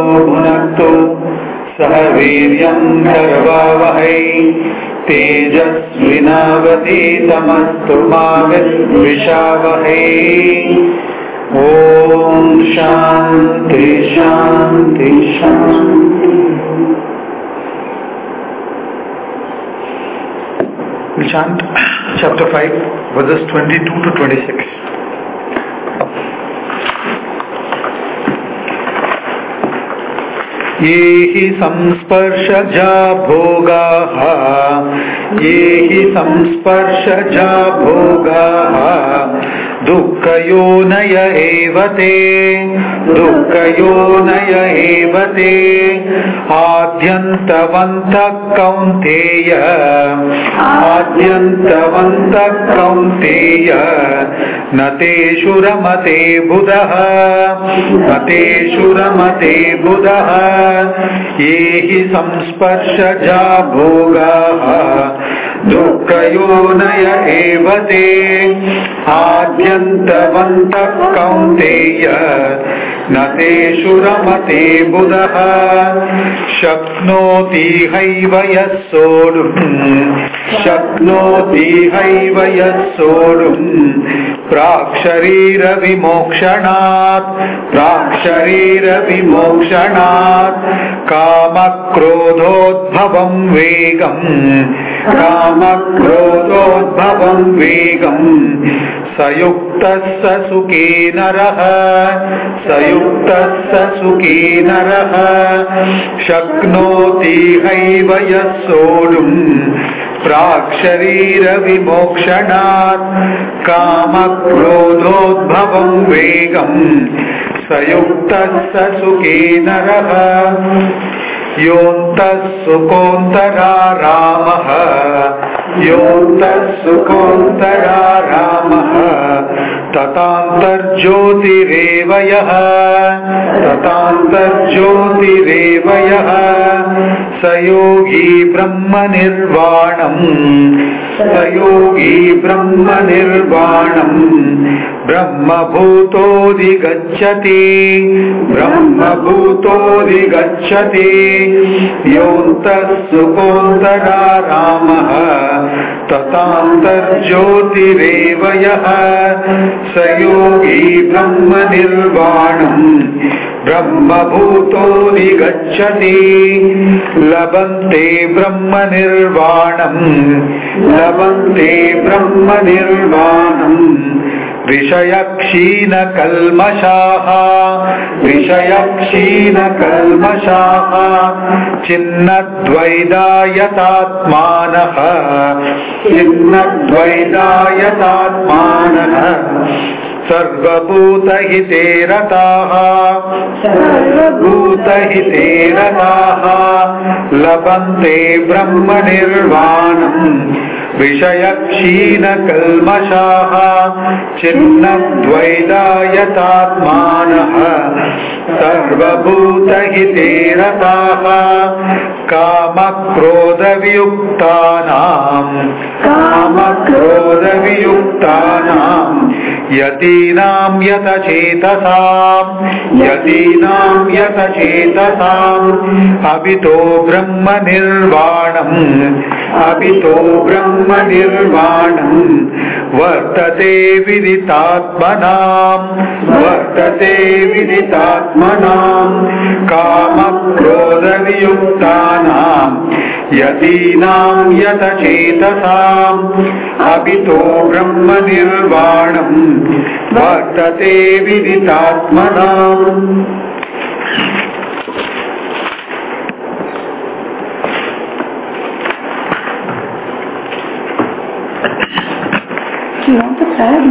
भुनक्तु सह वीर्यं करवावहै तेजस्विनावधीतमस्तु मा विद्विषावहै। ओम शांति शांति शांति। We chant chapter 5 verses 22 to 26. ये हि संस्पर्शजा भोगाः ये हि संस्पर्शजा भोगाः दुःखयोनय एव ते दुःखयोनय एव ते आद्यन्तवन्तः कौन्तेय आद्यन्तवन्तः कौन्तेय न तेषु रमते बुधः न तेषु रमते बुधः ये हि संस्पर्शजा भोगाः दुःखयोनय एव ते आद्यन्तवन्तः कौन्तेय न तेषु रमते बुधः शक्नोति हैव यः सोढुम् शक्नोति हैव यः सोढुम् प्राक्शरीरविमोक्षणात् प्राक्शरीरविमोक्षणात् कामक्रोधोद्भवं वेगम् कामक्रोधोद्भवं वेगम् सयुक्तः स सुखी नरः सयुक्तः स सुखी नरः शक्नोति हैव यः सोढुम् प्राक्शरीरविमोक्षणात् कामक्रोधोद्भवं वेगम् सयुक्तः स सुखी नरः योऽन्तः सुखोऽन्तरारामः योऽन्तः सुखोऽन्तरारामः तथान्तर्ज्योतिरेव यः तथान्तर्ज्योतिरेव यः स योगी ब्रह्मनिर्वाणम् स योगी ब्रह्मनिर्वाणम् ब्रह्मभूतोऽधिगच्छति ब्रह्मभूतोऽधिगच्छति योऽन्तः सुखोऽन्तरारामः तथान्तर्ज्योतिरेव यः स योगी ब्रह्मनिर्वाणम् ब्रह्मभूतोऽधिगच्छति लभन्ते ब्रह्मनिर्वाणम् लभन्ते ब्रह्मनिर्वाणम् विषयक्षीणकल्मषाः विषयक्षीणकल्मषाः छिन्नद्वैधायतात्मानः छिन्नद्वैधायतात्मानः सर्वभूतहिते रताः सर्वभूतहिते रताः लभन्ते ब्रह्मनिर्वाणम् विषयक्षीणकल्मषाः छिन्नद्वैधायतात्मानः सर्वभूतहिते रताः कामक्रोधवियुक्तानां यतीनां यतचेतसाम् अभितो ब्रह्मनिर्वाणम् वर्तते विदितात्मनां कामक्रोधवियुक्तानां यतीनां यतचेतसाम् अभितो ब्रह्मनिर्वाणम् वर्तते विदितात्मनाम्। Do you want the third?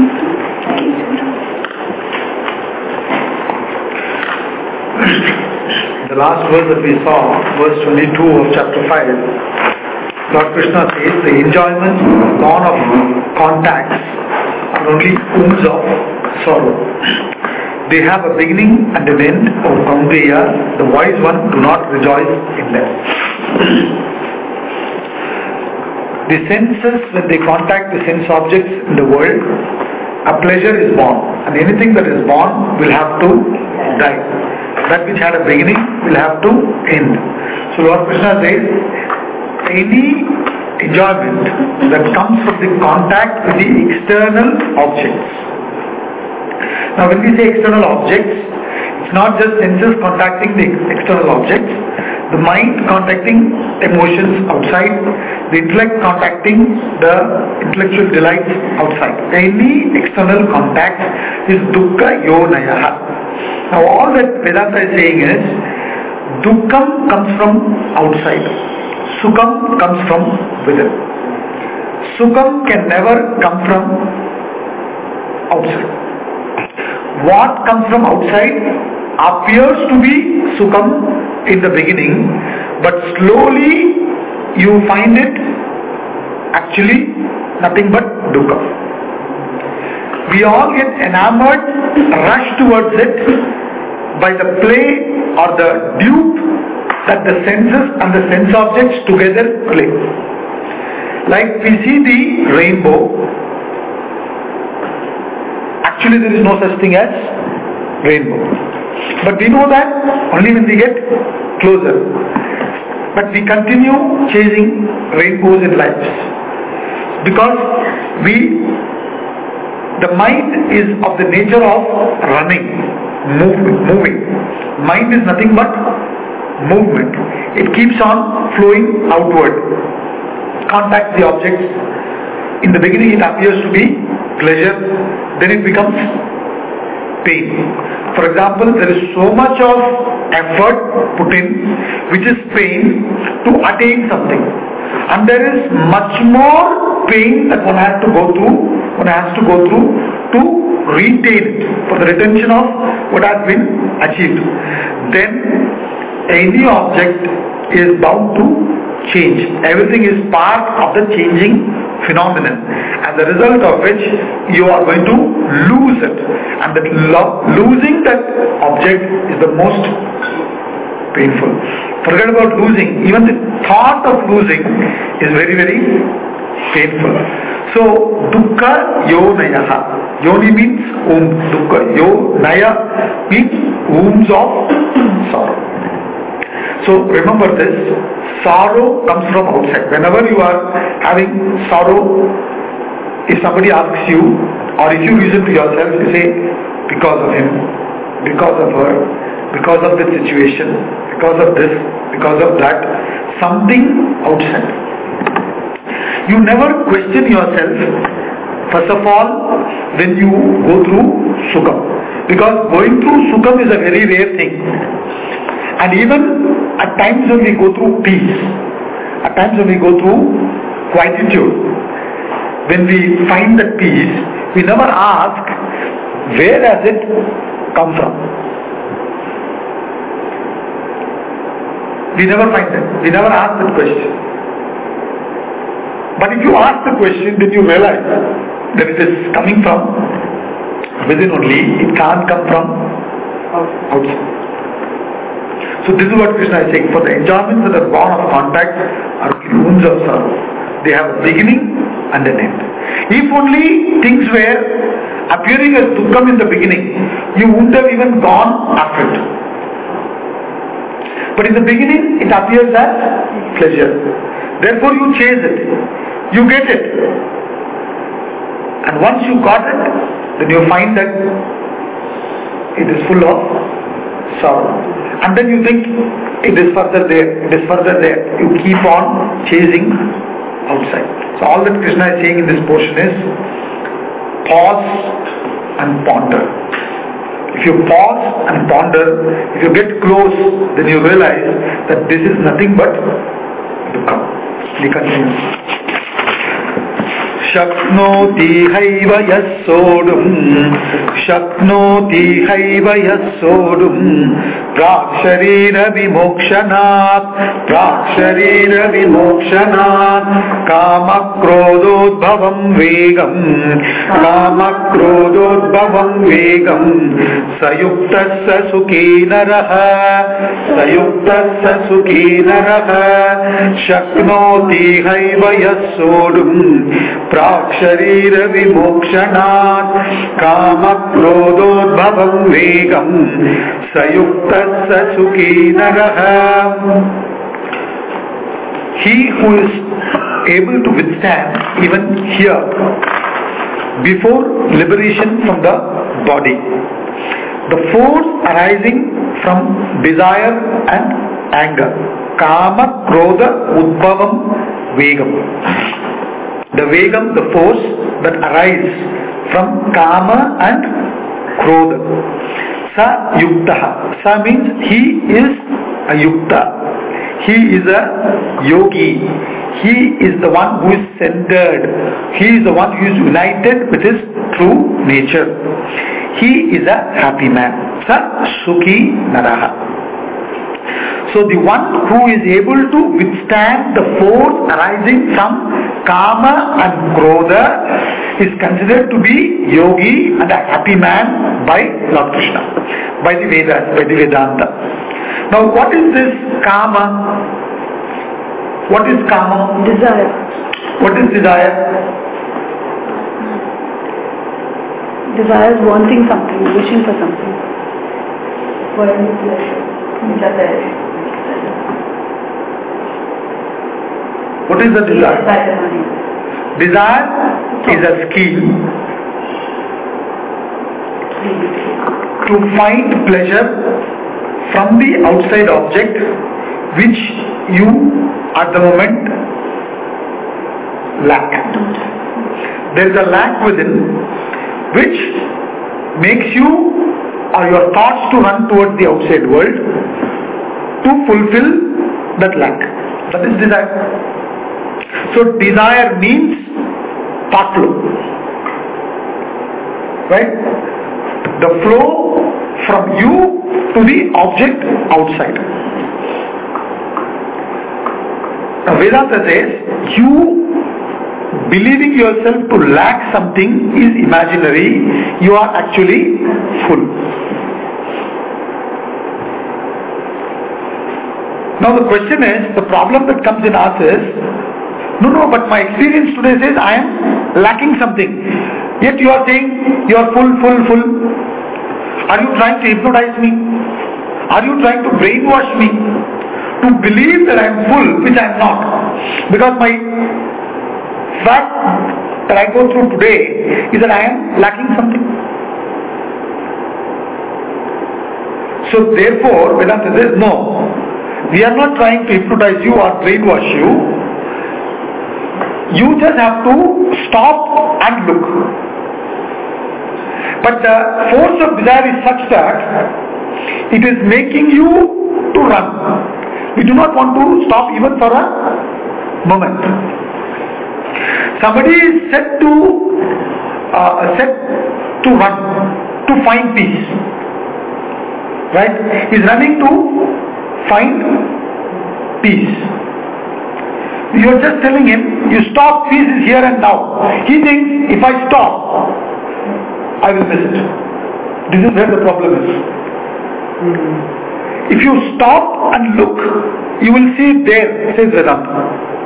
The last verse that we saw, verse 22 of chapter 5, Lord Krishna says the enjoyments gone of contacts are only wounds of sorrow. They have a beginning and an end, O Kaunteya, the wise one do not rejoice in them. The senses, when they contact the sense objects in the world, a pleasure is born, and anything that is born will have to die. that which had a beginning will have to end. So Lord Krishna says, any enjoyment that comes from the contact with the external objects. Now when we say external objects, it's not just senses contacting the external objects, the mind contacting emotions outside, the intellect contacting the intellectual delights outside. Any external contact is dukkha yonayaha. Now all that Vedanta is saying is, dukkham comes from outside, sukham comes from within. Sukham can never come from outside. What comes from outside appears to be sukham in the beginning, but slowly you find it actually nothing but dukkha. We all get enamored, rush towards it by the play or the dupe that the senses and the sense objects together play. Like we see the rainbow, actually there is no such thing as rainbow. But we know that only when we get closer. But we continue chasing rainbows in life. Because the mind is of the nature of running, moving. Mind is nothing but movement. It keeps on flowing outward, contacts the objects. In the beginning it appears to be pleasure, then it becomes pain. For example, there is so much of effort put in, which is pain, to attain something. And there is much more pain that one has to go through to retain it, for the retention of what has been achieved. Then any object is bound to change. Everything is part of the changing phenomenon, as a result of which you are going to lose it, and that losing that object is the most painful. Forget about losing, even the thought of losing is very, very painful. So dukkha yonayaha. Yoni means womb. Dukkha yonaya means wombs of sorrow. So remember this, sorrow comes from outside. Whenever you are having sorrow, if somebody asks you, or if you reason to yourself, you say, because of him, because of her, because of this situation, because of this, because of that, something outside. You never question yourself, first of all, when you go through sukham. Because going through sukham is a very rare thing. And even at times when we go through peace, at times when we go through quietude, when we find that peace, we never ask, where does it come from? We never find that. We never ask that question. But if you ask the question, then you realize that it is coming from within only. It can't come from outside. So this is what Krishna is saying. For the enjoyments that are born of contact are wounds of sorrow. They have a beginning and an end. If only things were appearing as dukkham in the beginning, you wouldn't have even gone after it. But in the beginning, it appears as pleasure. Therefore you chase it. You get it. And once you got it, then you find that it is full of sorrow. And then you think, it is further there, it is further there. You keep on chasing outside. So all that Krishna is saying in this portion is, pause and ponder. If you pause and ponder, if you get close, then you realize that this is nothing but dukkha. He continues. Shaknoti haiva yasodum, Shaknoti haiva yasodum, Praksharira vimokshanat, Praksharira vimokshanat, Kama krododbhavam vegam, Kama krododbhavam vegam, Sayuktasya sukhena raha, Sayuktasya sukhena raha, Shaknoti haiva yasodum, Praksharira vimokshanat kama krododbhavam vegam sayuktasya sukhi naraha. He who is able to withstand even here before liberation from the body, the force arising from desire and anger, kama krodha udbhavam vegam. The vegam, the force that arises from kama and krodha. Sa yuktaha. Sa means he is a yukta. He is a yogi. He is the one who is centered. He is the one who is united with his true nature. He is a happy man. Sa sukhi naraha. So the one who is able to withstand the force arising from kama and krodha is considered to be yogi and a happy man by Lord Krishna, by the Vedas, by the Vedanta. Now what is this kama? What is kama? Desire. What is desire? Desire is wanting something, wishing for something. For any pleasure. What is the desire? Desire is a skill to find pleasure from the outside object which you at the moment lack. There is a lack within which makes you or your thoughts to run towards the outside world to fulfill that lack. That is desire. So desire means thought flow. Right? The flow from you to the object outside. Now Vedanta says, you believing yourself to lack something is imaginary, you are actually full. Now the question is, the problem that comes in us is, no, but my experience today says I am lacking something. Yet you are saying you are full. Are you trying to hypnotize me? Are you trying to brainwash me to believe that I am full, which I am not? Because my fact that I go through today is that I am lacking something. So therefore, Vedanta says, no, we are not trying to hypnotize you or brainwash you. You just have to stop and look. But the force of desire is such that it is making you to run. You do not want to stop even for a moment. Somebody is set to run, to find peace. Right? He is running to find peace. You are just telling him, you stop, peace is here and now. He thinks, if I stop, I will miss it. This is where the problem is. If you stop and look, you will see it there, says Vedanta.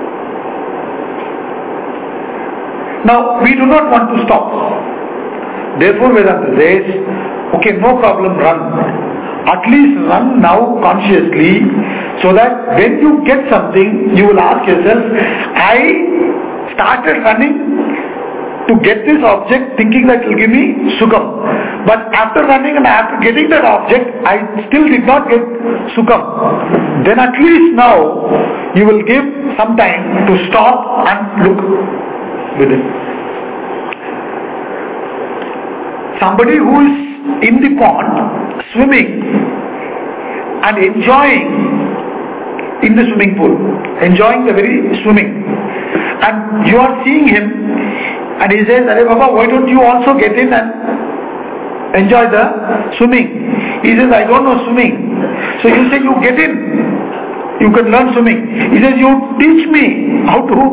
Now, we do not want to stop. Therefore, Vedanta says, okay, no problem, run. At least run now consciously, so that when you get something, you will ask yourself, I started running to get this object thinking that it will give me sukham. But after running and after getting that object, I still did not get sukham. Then at least now, you will give some time to stop and look within. Somebody who is in the pond, swimming and enjoying in the swimming pool, enjoying the very swimming, and you are seeing him and he says, Arey Baba, why don't you also get in and enjoy the swimming? He says, I don't know swimming. So you say, you get in, you can learn swimming. He says, you teach me how to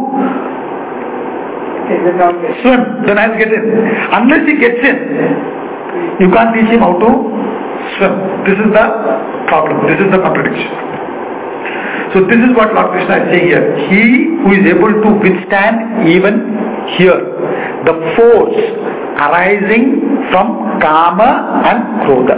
swim, then I'll get in. Unless he gets in, you can't teach him how to swim. This is the problem. This is the contradiction. So this is what Lord Krishna is saying here. He who is able to withstand even here the force arising from Kama and Krodha.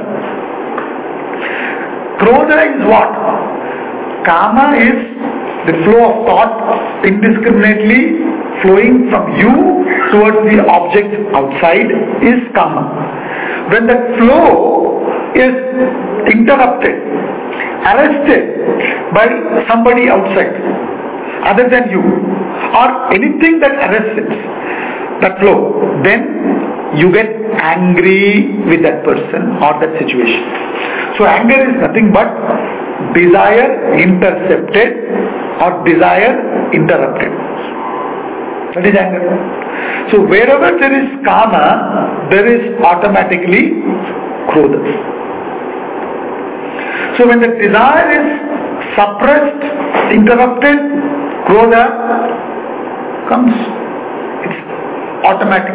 Krodha is what? Kama is the flow of thought indiscriminately flowing from you towards the object outside is Kama. When that flow is interrupted, arrested by somebody outside other than you, or anything that arrests that flow, then you get angry with that person or that situation. So anger is nothing but desire intercepted or desire interrupted. That is anger. So wherever there is Kama, there is automatically Krodha. So when the desire is suppressed, interrupted, Krodha comes. It's automatic.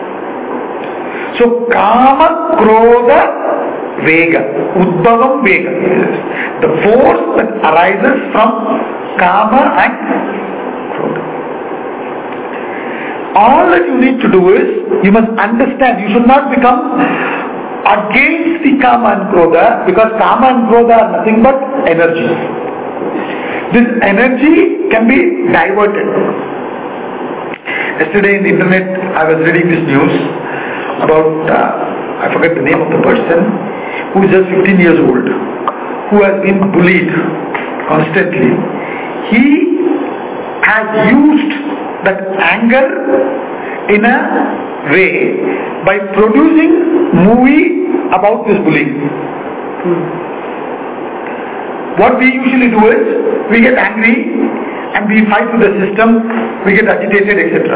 So Kama, Krodha, Vega, Udbhavam Vega. The force that arises from Kama and Krodha. All that you need to do is, you must understand, you should not become against the Kama and Krodha, because Kama and Krodha are nothing but energy. This energy can be diverted. Yesterday in the internet I was reading this news about, I forget the name of the person, who is just 15 years old, who has been bullied constantly. He has used that anger in a way by producing movie about this bullying. What we usually do is, we get angry and we fight with the system, we get agitated, etc.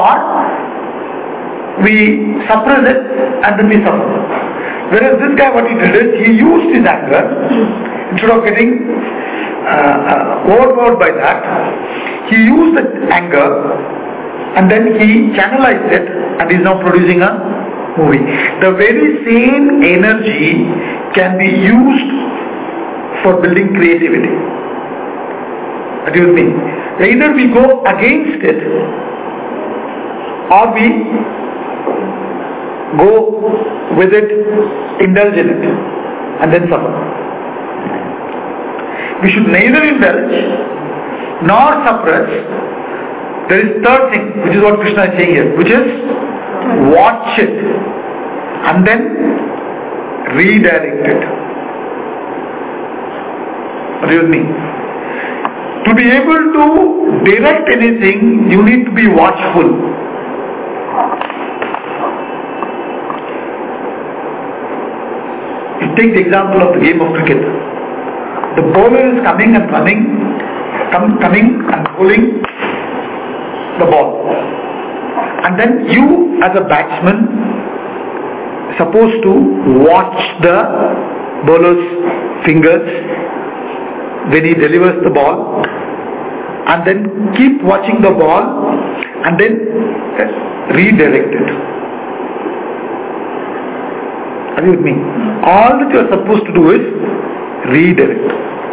Or we suppress it and then we suffer. Whereas this guy, what he did is, he used his anger, instead of getting overpowered by that, he used that anger and then he channelized it and is now producing a movie. The very same energy can be used for building creativity. What do you mean? Either we go against it or we go with it, indulge in it and then suffer. We should neither indulge nor suppress. There is third thing, which is what Krishna is saying here, which is watch it and then redirect it. What do you mean? To be able to direct anything, you need to be watchful. You take the example of the game of cricket. The bowler is coming and running, coming and bowling the ball. And then you as a batsman supposed to watch the bowler's fingers when he delivers the ball, and then keep watching the ball and then redirect it. Are you with me? All that you are supposed to do is redirect.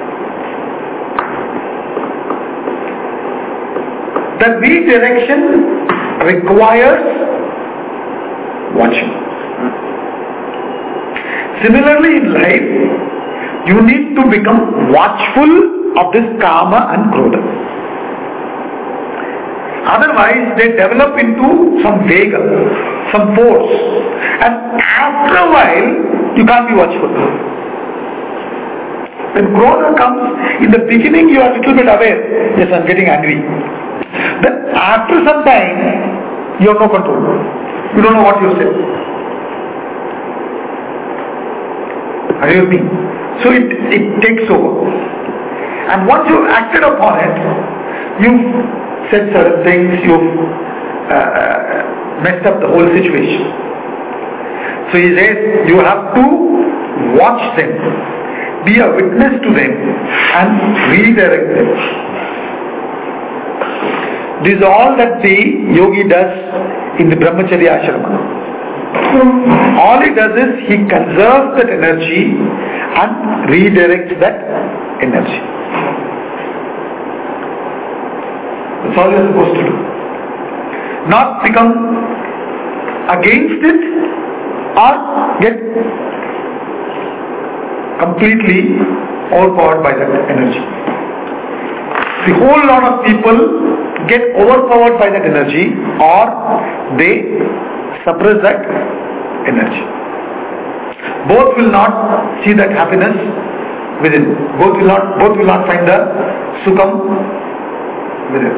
The redirection requires watching. Similarly in life, you need to become watchful of this Kama and Krodha. Otherwise, they develop into some Vega, some force. And after a while, you can't be watchful. When Krodha comes, in the beginning you are a little bit aware, yes, I'm getting angry. Then after some time, you have no control. You don't know what you say. Are you with me? So it takes over. And once you've acted upon it, you've said certain things, you've messed up the whole situation. So he says, you have to watch them, be a witness to them and redirect them. This is all that the yogi does in the Brahmacharya Ashrama. All he does is he conserves that energy and redirects that energy. That's all you are supposed to do. not become against it or get completely overpowered by that energy. The whole lot of people get overpowered by that energy or they suppress that energy. Both will not see that happiness within. Both will not find the sukham within.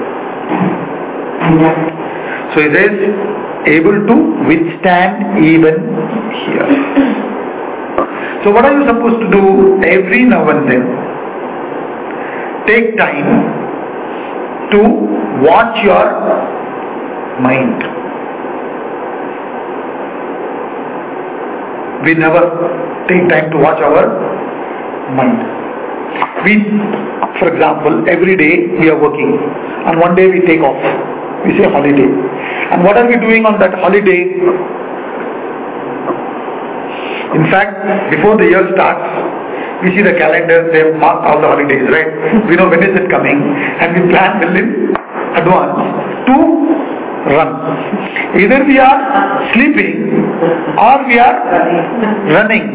So he says, able to withstand even here. So what are you supposed to do every now and then? Take time to watch your mind. We never take time to watch our mind. For example, every day we are working and one day we take off. We say holiday. And what are we doing on that holiday? In fact, before the year starts, we see the calendar, they have marked all the holidays, right? We know when is it coming and we plan well in advance to run. Either we are sleeping or we are running.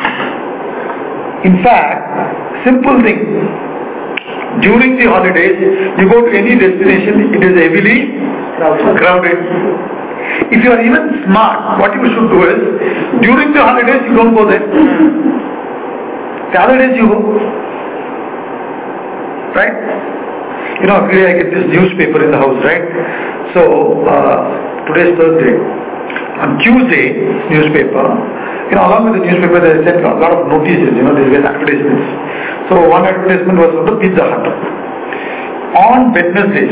In fact, simple thing. During the holidays, you go to any destination, it is heavily crowded. If you are even smart, what you should do is, during the holidays you don't go there. The other days you go. Right? You know, every day I get this newspaper in the house, right? So, today is Thursday. On Tuesday, newspaper, along with the newspaper they sent a lot of notices, there's advertisements. So one advertisement was on the Pizza Hut. On Wednesdays,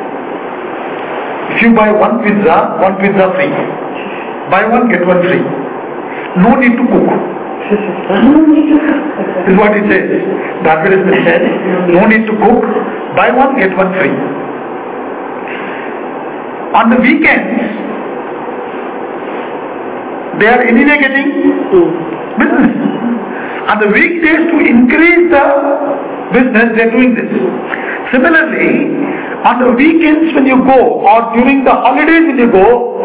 if you buy one pizza free. Buy one, get one free. No need to cook. This is what it says. The advertisement says, no need to cook. Buy one, get one free. On the weekends, they are anyway getting business. On the weekdays, to increase the business, they are doing this. Similarly, on the weekends when you go or during the holidays when you go,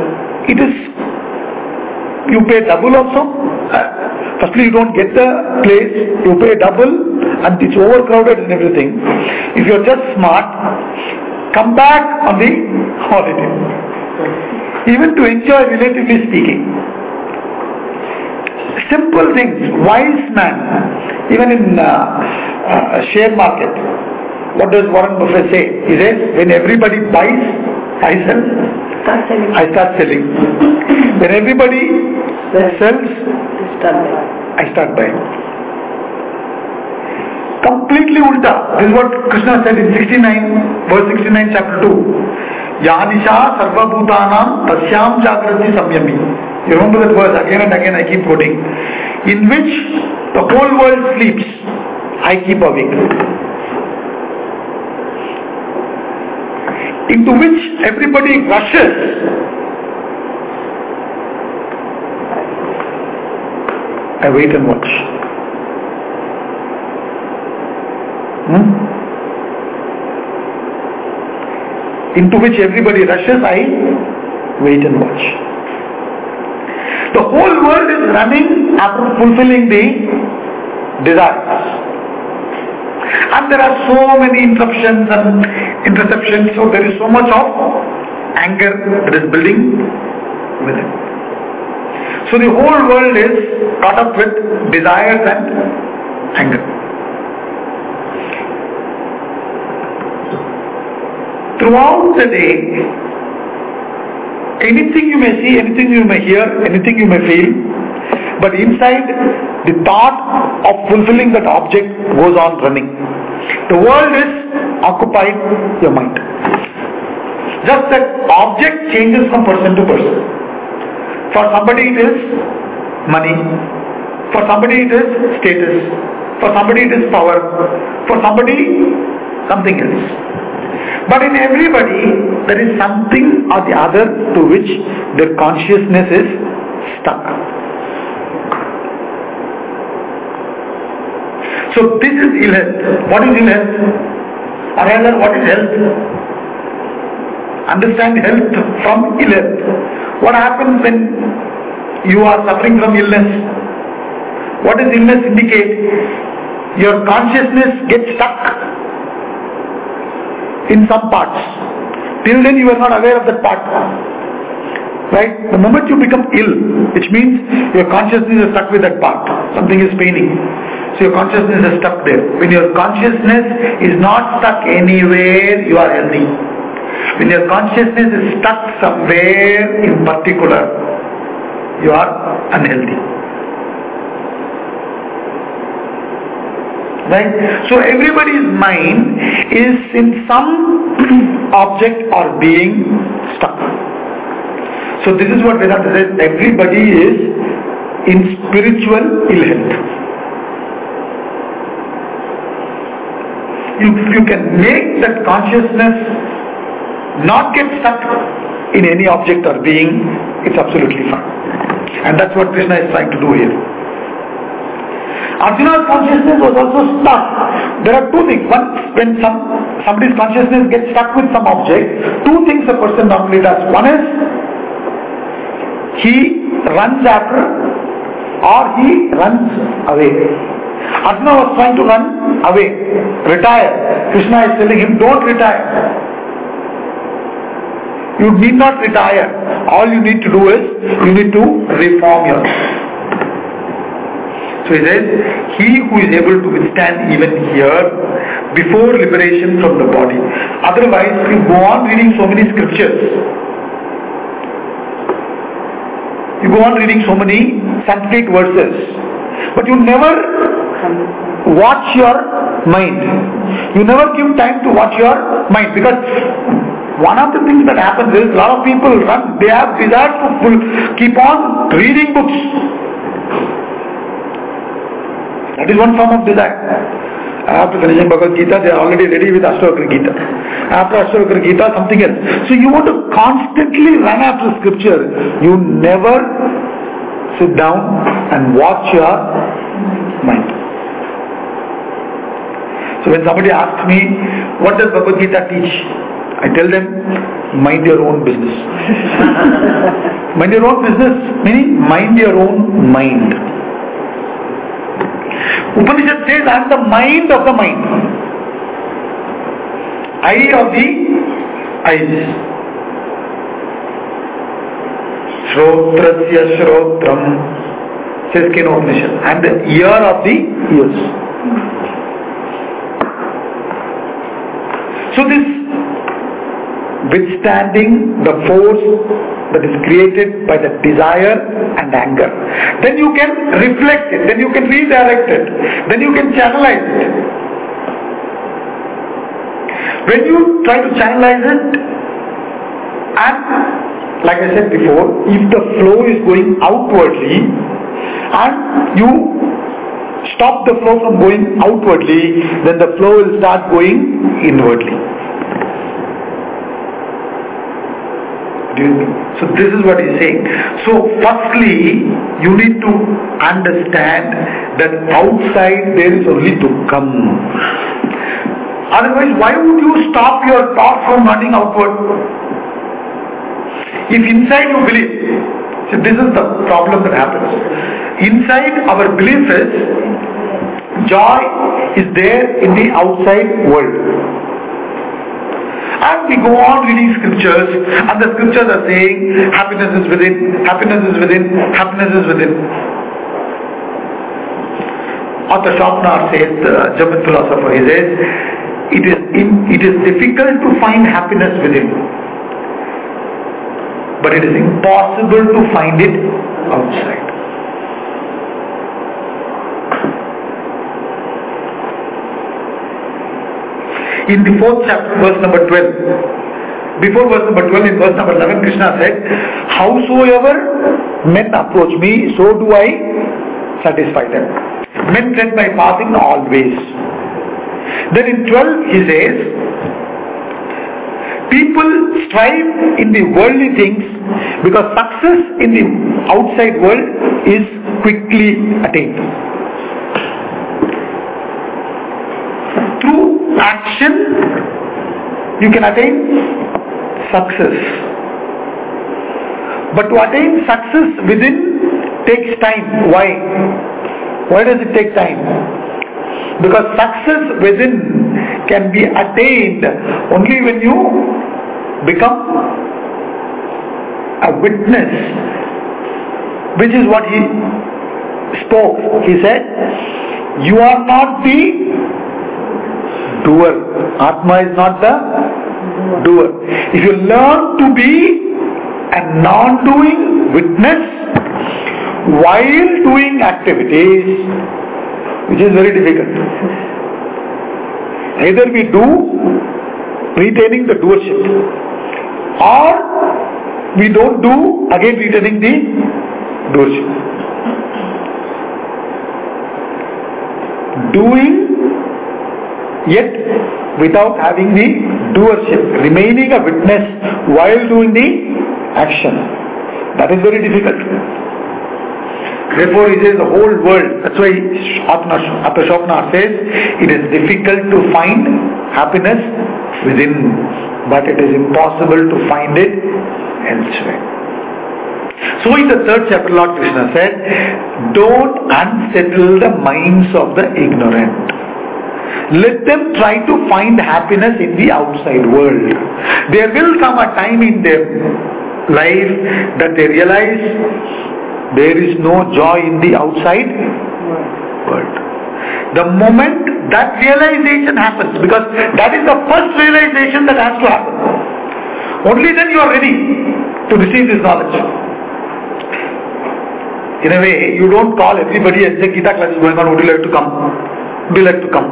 you pay double also. Firstly, you don't get the place, you pay double and it's overcrowded and everything. If you are just smart, come back on the holiday. Even to enjoy, relatively speaking. Simple things, wise man, even in share market, what does Warren Buffett say? He says, when everybody buys, I sell. I start selling. When everybody sells, I start buying. Completely ulta. This is what Krishna said in 69, verse 69, chapter 2. Yanisha sarva bhutanam tasyam jagrati samyami. You remember that verse again and again, I keep quoting. In which the whole world sleeps, I keep awake. Into which everybody rushes, I wait and watch. Into which everybody rushes, I wait and watch. The whole world is running after fulfilling the desires. And there are so many interruptions and interceptions, so there is so much of anger that is building within. So the whole world is caught up with desires and anger. Throughout the day, anything you may see, anything you may hear, anything you may feel, but inside the thought of fulfilling that object goes on running. The world is occupied your mind. Just that object changes from person to person. For somebody it is money, for somebody it is status, for somebody it is power, for somebody something else. But in everybody there is something or the other to which their consciousness is stuck. So this is ill health. What is ill health? Or rather, what is health? understand health from ill health. What happens when you are suffering from illness? What does illness indicate? Your consciousness gets stuck in some parts. Till then you are not aware of that part. Right? The moment you become ill, which means your consciousness is stuck with that part. Something is paining. So your consciousness is stuck there. When your consciousness is not stuck anywhere, you are healthy. When your consciousness is stuck somewhere in particular, you are unhealthy. Right? So everybody's mind is in some object or being stuck. So this is what Vedanta says, everybody is in spiritual ill health. You can make that consciousness not get stuck in any object or being, it's absolutely fine. And that's what Krishna is trying to do here. Arjuna's consciousness was also stuck. There are two things. One, when somebody's consciousness gets stuck with some object, two things a person normally does. One is, he runs after or he runs away. Arjuna was trying to run away, retire. Krishna is telling him, don't retire. You need not retire. All you need to do is, you need to reform yourself. So he says, he who is able to withstand even here, before liberation from the body. Otherwise, you go on reading so many scriptures. You go on reading so many Sanskrit verses, but you never watch your mind. You never give time to watch your mind, because one of the things that happens is, a lot of people run, they have desire to keep on reading books. That is one form of desire. After finishing Bhagavad Gita, they are already ready with Ashtavakra Gita. After Ashtavakra Gita, something else. So you want to constantly run after scripture. You never sit down and watch your mind. So when somebody asks me, what does Bhagavad Gita teach? I tell them, mind your own business. Mind your own business, meaning mind your own mind. Upanishad says, I am the mind of the mind. Eye of the eyes. Shrotrasya Shrotram, says Kenopanishad. I am the ear of the ears. So this withstanding the force that is created by the desire and anger, then you can reflect it, then you can redirect it, then you can channelize it. When you try to channelize it, and like I said before, if the flow is going outwardly and you stop the flow from going outwardly, then the flow will start going inwardly. So this is what he is saying. So firstly, you need to understand that outside there is only to come. Otherwise, why would you stop your thought from running outward? If inside you believe, so this is the problem that happens. Inside our belief is, joy is there in the outside world. And we go on reading scriptures, and the scriptures are saying happiness is within, happiness is within, happiness is within. Arthur Schopenhauer says, the German philosopher, he says, it is difficult to find happiness within, but it is impossible to find it outside. In the 4th chapter, verse number 12, before verse number 12, in verse number 11, Krishna said, howsoever men approach me, so do I satisfy them. Men tread my path in all ways. Then in 12, he says, people strive in the worldly things because success in the outside world is quickly attained. Through action, you can attain success. But to attain success within takes time. Why? Why does it take time? Because success within can be attained only when you become a witness, which is what he spoke. He said, you are not the doer. Atma is not the doer. If you learn to be a non-doing witness while doing activities, which is very difficult. Either we do, retaining the doership, or we don't do, again retaining the doership. Doing, yet without having the doership, remaining a witness while doing the action. That is very difficult. Therefore, it is the whole world. That's why Atmashokna says it is difficult to find happiness within, but it is impossible to find it elsewhere. So in the third chapter, Lord Krishna said, don't unsettle the minds of the ignorant. Let them try to find happiness in the outside world. There will come a time in their life that they realize there is no joy in the outside world. The moment that realization happens, because that is the first realization that has to happen, only then you are ready to receive this knowledge. In a way, you don't call everybody and say, Gita class is going on, would you like to come? Would you like to come?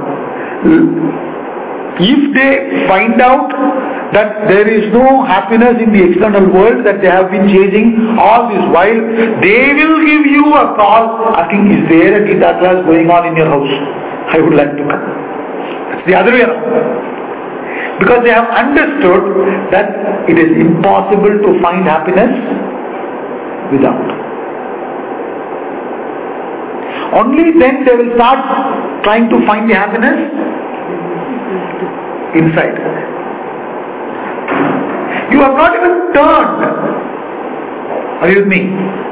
If they find out that there is no happiness in the external world that they have been chasing all this while, they will give you a call asking, is there a Gita class going on in your house? I would like to come. It's the other way around. Because they have understood that it is impossible to find happiness without. Only then they will start trying to find the happiness inside. You have not even turned. Are you with me?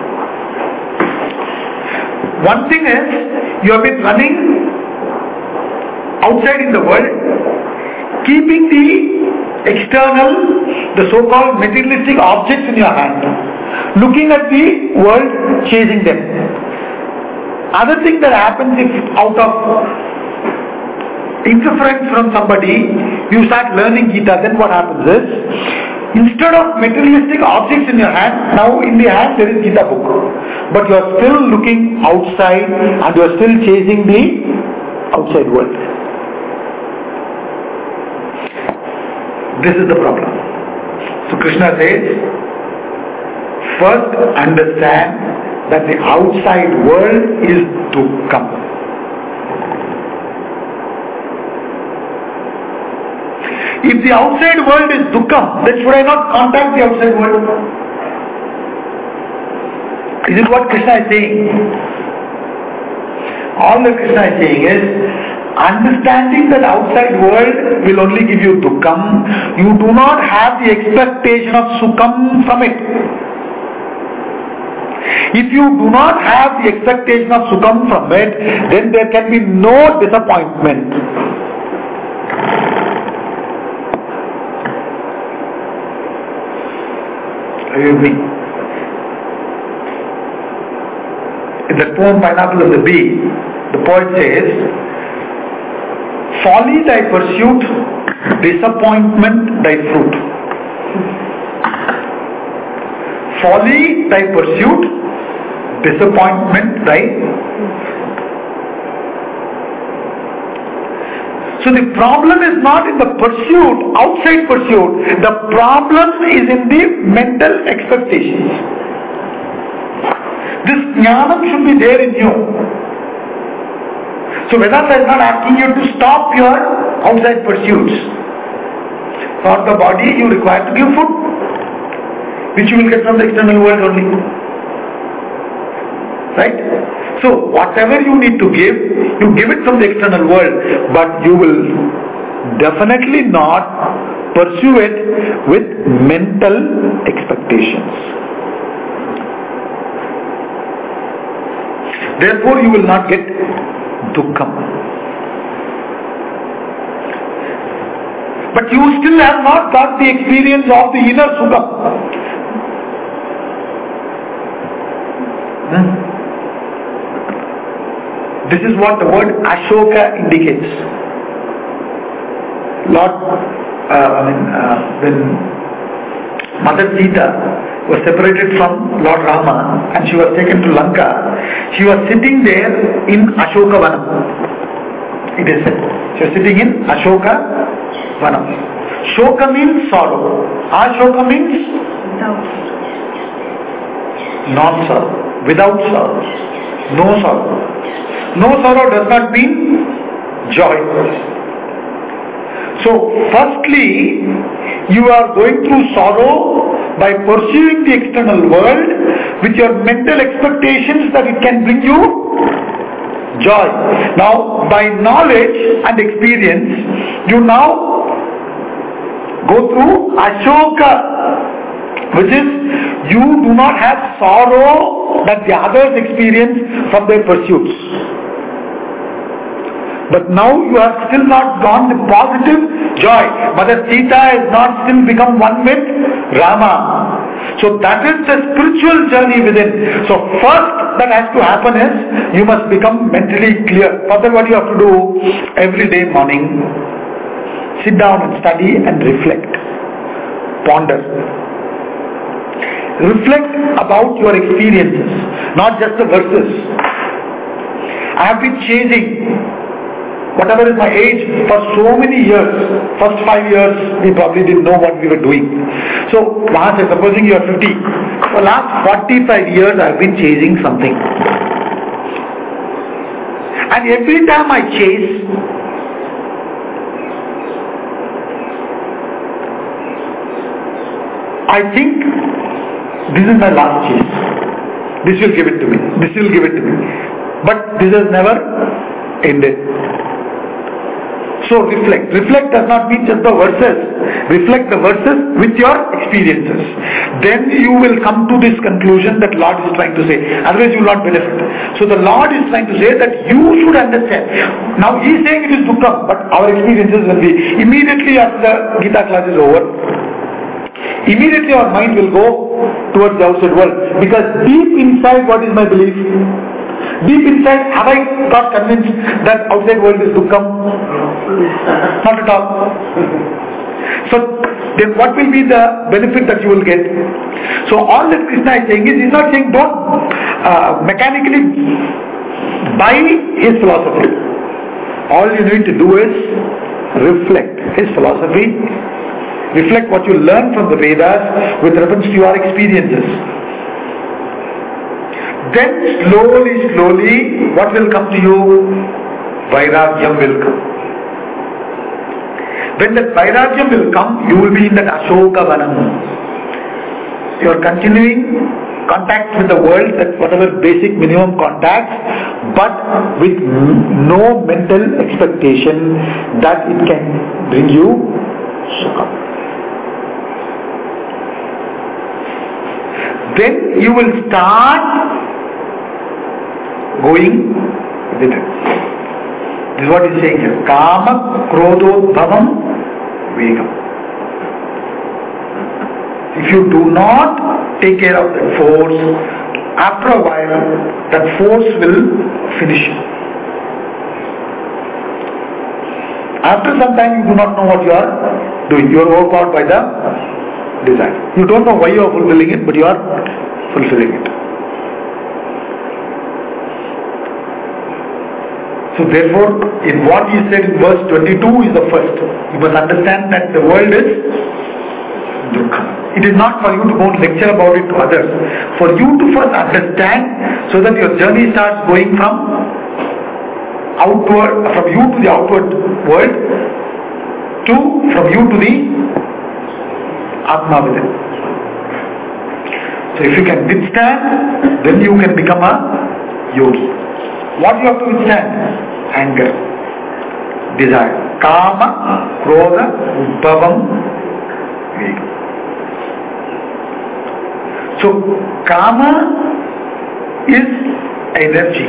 One thing is, you have been running outside in the world, keeping the external, the so-called materialistic objects in your hand, looking at the world, chasing them. Other thing that happens if out of interference from somebody, you start learning Gita, then what happens is, instead of materialistic objects in your hand, now in the hand there is Gita book. But you are still looking outside and you are still chasing the outside world. This is the problem. So Krishna says, first understand that the outside world is dukkha. If the outside world is dukkha, then should I not contact the outside world? This is what Krishna is saying. All that Krishna is saying is, understanding that outside world will only give you dukkha, you do not have the expectation of sukham from it. If you do not have the expectation of sukham from it, then there can be no disappointment. Are you with me? In the poem Pineapple on the Bee, the poet says, folly thy pursuit, disappointment thy fruit. Folly thy pursuit, disappointment thy. So the problem is not in the pursuit, outside pursuit. The problem is in the mental expectations. This jnanam should be there in you. So Vedanta is not asking you to stop your outside pursuits. For the body you require to give food, which you will get from the external world only. Right? So whatever you need to give, you give it from the external world, but you will Definitely not pursue it with mental expectations. Therefore you will not get dukkham. But you still have not got the experience of the inner sukham. This is what the word Ashoka indicates. When Mother Sita was separated from Lord Rama and she was taken to Lanka, she was sitting there in Ashoka Vanam. It is said. She was sitting in Ashoka Vanam. Shoka means sorrow. Ashoka means non-sorrow, without sorrow, no sorrow. No sorrow does not mean joy. So firstly, you are going through sorrow by pursuing the external world with your mental expectations that it can bring you joy. Now by knowledge and experience, you now go through Ashoka, which is you do not have sorrow that the others experience from their pursuits. But now you have still not gone the positive joy. Mother Sita has not still become one with Rama. So that is the spiritual journey within. So first that has to happen is you must become mentally clear. Further, what you have to do every day morning, sit down and study and reflect. Ponder. Reflect about your experiences, not just the verses. I have been chasing whatever is my age for so many years. First 5 years we probably didn't know what we were doing. So supposing you are 50, for last 45 years I have been chasing something. And every time I chase, I think this is my last chase. This will give it to me. This will give it to me. But this has never ended. So reflect. Reflect does not mean just the verses. Reflect the verses with your experiences. Then you will come to this conclusion that Lord is trying to say. Otherwise you will not benefit. So the Lord is trying to say that you should understand. Now he is saying it is dukkha, but our experiences will be immediately after the Gita class is over. Immediately our mind will go towards the outside world. Because deep inside, what is my belief? Deep inside, have I got convinced that outside world is dukkham? Not at all. So then what will be the benefit that you will get? So all that Krishna is saying is, he's not saying don't mechanically buy his philosophy. All you need to do is reflect his philosophy. Reflect what you learn from the Vedas with reference to your experiences. Then slowly, what will come to you? Vairagyam will come. When that Vairagyam will come, you will be in that Ashoka Vanam. You are continuing contact with the world, that whatever basic minimum contacts, but with no mental expectation that it can bring you Sukha. Then you will start going with it. This is what he is saying here. Kama krododbhavam vegam. If you do not take care of that force, after a while that force will finish you. After some time you do not know what you are doing. You are overpowered by the desire. You don't know why you are fulfilling it, but you are fulfilling it. So therefore, in what he said in verse 22 is the first. You must understand that the world is dukkha. It is not for you to go and lecture about it to others. For you to first understand, so that your journey starts going from you to the outward world, from you to the Atma within. So if you can withstand, then you can become a yogi. What you have to withstand? Anger, desire. Kama, Krodha, Udbhavam, Vegam. So, Kama is energy.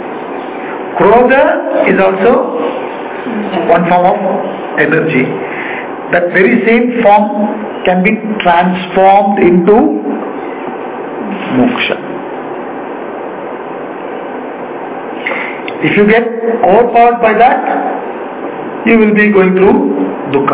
Krodha is also one form of energy. That very same form can be transformed into moksha. If you get overpowered by that, you will be going through dukkha.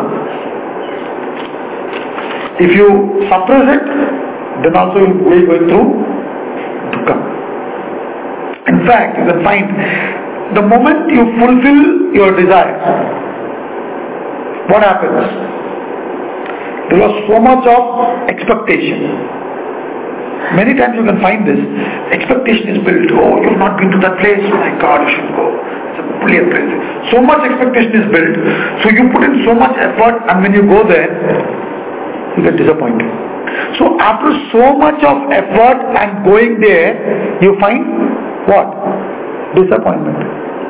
If you suppress it, then also you will be going through dukkha. In fact, you can find the moment you fulfill your desire, what happens? There was so much of expectation. Many times you can find this. Expectation is built. Oh, you've not been to that place. My God, you should go. It's a brilliant place. So much expectation is built. So you put in so much effort, and when you go there, you get disappointed. So after so much of effort and going there, you find what? Disappointment.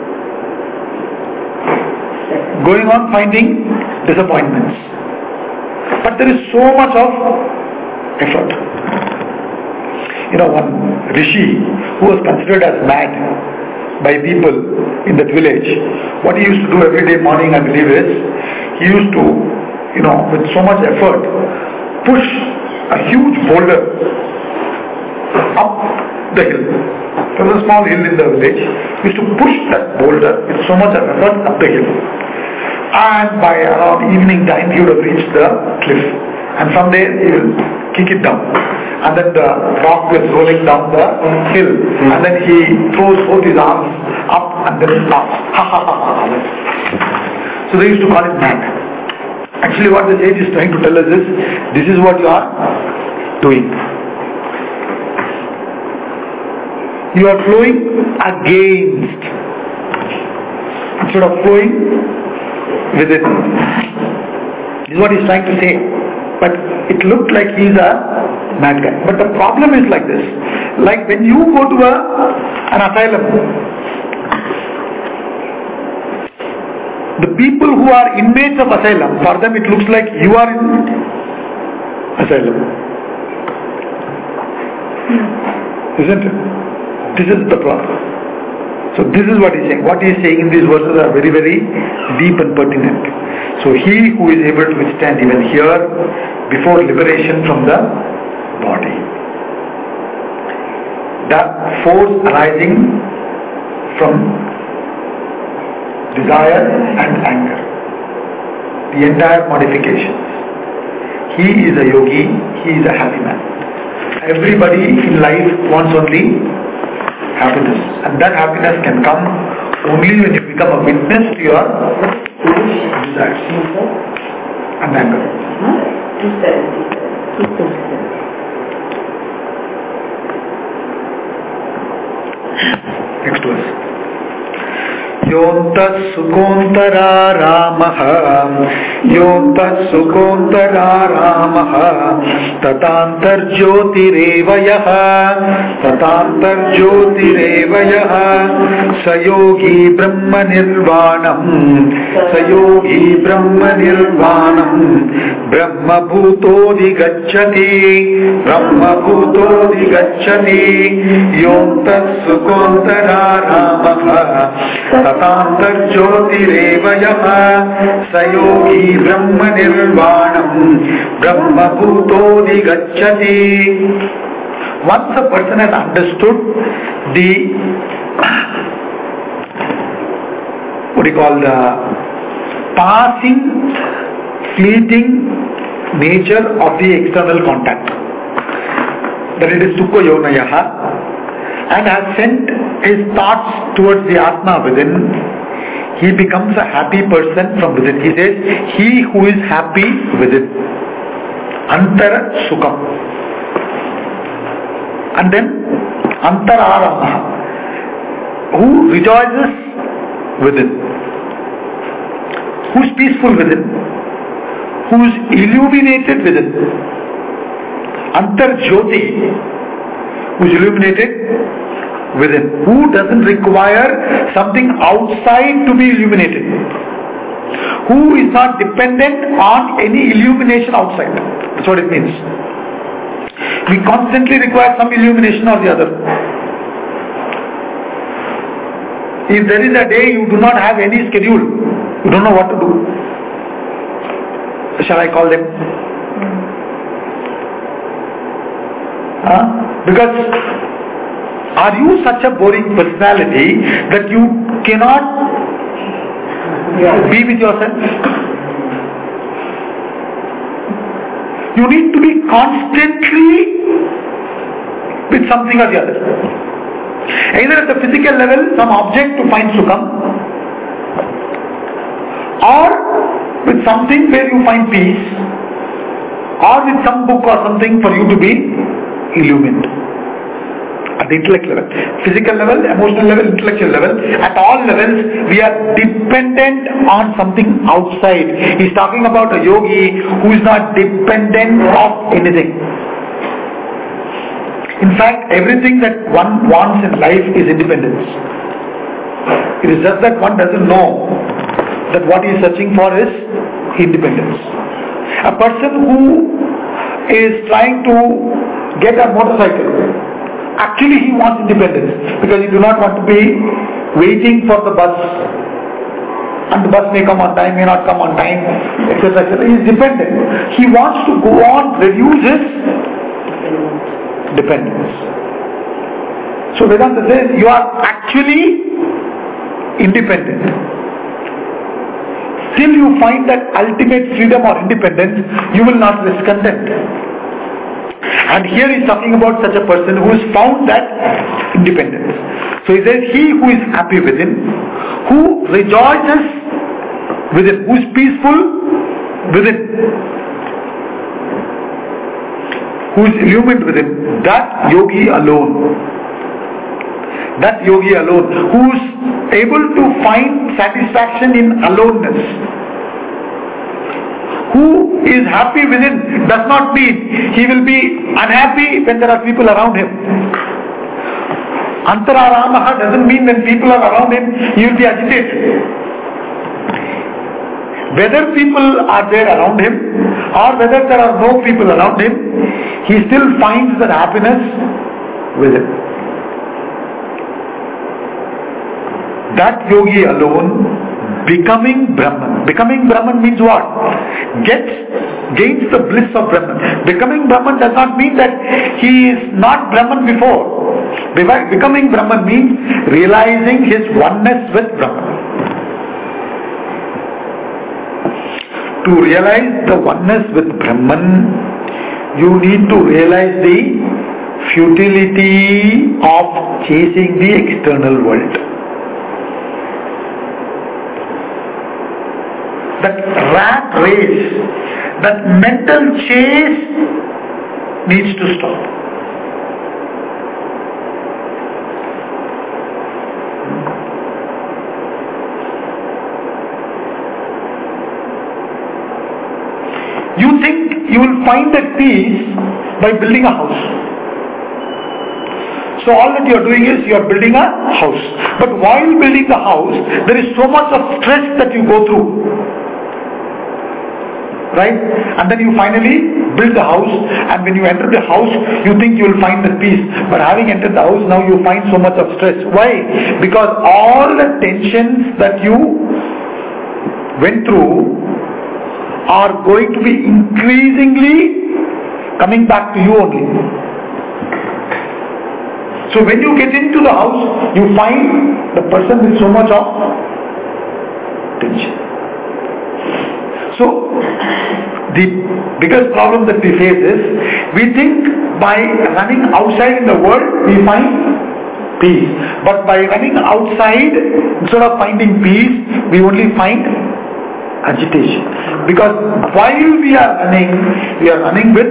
Going on finding disappointments. But there is so much of effort. One rishi who was considered as mad by people in that village, what he used to do every day morning, I believe, is he used to, with so much effort, push a huge boulder up the hill. There was a small hill in the village. He used to push that boulder with so much effort up the hill. And by around evening time, he would have reached the cliff. And from there, he will kick it down. And then the rock was rolling down the hill. And then he throws both his arms up and then laughs. Ha ha ha ha. So they used to call it mad. Actually what the sage is trying to tell us is, this is what you are doing. You are flowing against, instead of flowing within. This is what he's trying to say. But it looked like he's a mad guy. But the problem is like this. Like when you go to an asylum, the people who are inmates of asylum, for them it looks like you are in asylum. Isn't it? This is the problem. So this is what he's saying. What he's saying in these verses are very, very deep and pertinent. So he who is able to withstand even here, before liberation from the body, that force arising from desire and anger, the entire modifications. He is a yogi, he is a happy man. Everybody in life wants only happiness, and that happiness can come only when you become a witness to your desires and anger. Next verse. Yontas sukontara ramaha, yontas sukontara ramaha, tatantar jyotirevayaha, tatantar jyotirevayaha, sayogi brahma nirvanam, sayogi brahma nirvanam, brahma bhutodi gacchati, brahma bhutodi gacchati, yontas sukontara ramaha, Tatantar jyotirevayaha, sayogi brahma nirvanam, brahma bhutodi gacchati. Once a person has understood the, passing, fleeting nature of the external contact, that it is sukha yonayaha, and has sent his thoughts towards the Atma within, he becomes a happy person from within. He says, he who is happy within. Antara Sukham. And then Antararamaha, who rejoices within, who is peaceful within, who is illuminated within. Antar Jyoti, who is illuminated within, who doesn't require something outside to be illuminated, who is not dependent on any illumination outside. That's what it means. We constantly require some illumination or the other. If there is a day you do not have any schedule, you don't know what to do. Shall I call them? Because are you such a boring personality that you cannot be with yourself? You need to be constantly with something or the other. Either at the physical level, some object to find sukham, or with something where you find peace, or with some book or something for you to be illumined. At the intellect level, physical level, emotional level, intellectual level, at all levels we are dependent on something outside. He's talking about a yogi who is not dependent of anything. In fact, everything that one wants in life is independence. It is just that one doesn't know that what he is searching for is independence. A person who is trying to get a motorcycle, actually he wants independence because he do not want to be waiting for the bus, and the bus may come on time, may not come on time, etc. He is dependent. He wants to go on, reduce his dependence. So Vedanta says you are actually independent. Till you find that ultimate freedom or independence, you will not rest content. And here he is talking about such a person who has found that independence. So he says, he who is happy within, who rejoices within, who is peaceful within, who is illumined within, that yogi alone, who is able to find satisfaction in aloneness, who is happy within, does not mean he will be unhappy when there are people around him. Antararamaha doesn't mean when people are around him he will be agitated. Whether people are there around him or whether there are no people around him, he still finds that happiness within. That yogi alone, becoming Brahman. Becoming Brahman means what? Gains the bliss of Brahman. Becoming Brahman does not mean that he is not Brahman before. Becoming Brahman means realizing his oneness with Brahman. To realize the oneness with Brahman, you need to realize the futility of chasing the external world. That rat race, that mental chase needs to stop. You think you will find that peace by building a house. So all that you are doing is you are building a house. But while building the house, there is so much of stress that you go through. Right? And then you finally build the house, and when you enter the house, you think you will find the peace. But having entered the house, now you find so much of stress. Why? Because all the tensions that you went through are going to be increasingly coming back to you only. So when you get into the house, you find the person with so much of tension. So the biggest problem that we face is, we think by running outside in the world, we find peace. But by running outside, instead of finding peace, we only find agitation. Because while we are running with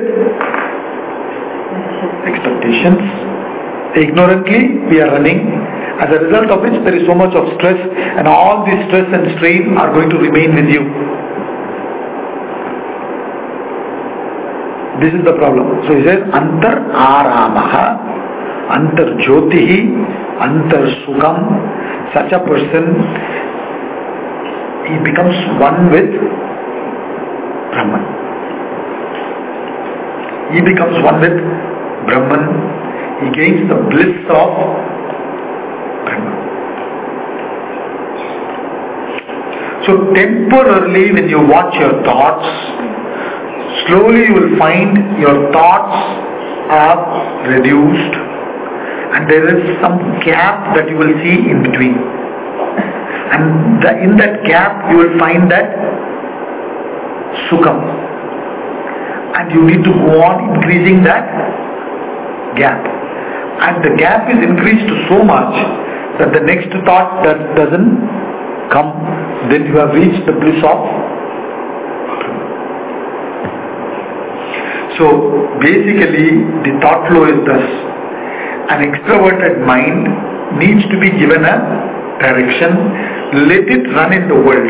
expectations. Ignorantly we are running, as a result of which there is so much of stress, and all this stress and strain are going to remain with you. This is the problem. So he says, Antar Aramaha, Antar Jyotihi, Antar Sukham. Such a person he becomes one with Brahman. He becomes one with Brahman. He gains the bliss of Brahman. So temporarily when you watch your thoughts, slowly you will find your thoughts are reduced and there is some gap that you will see in between. And in that gap you will find that Sukham. And you need to go on increasing that gap. And the gap is increased so much that the next thought that doesn't come, then you have reached the bliss of. So basically the thought flow is thus. An extroverted mind needs to be given a direction, let it run in the world.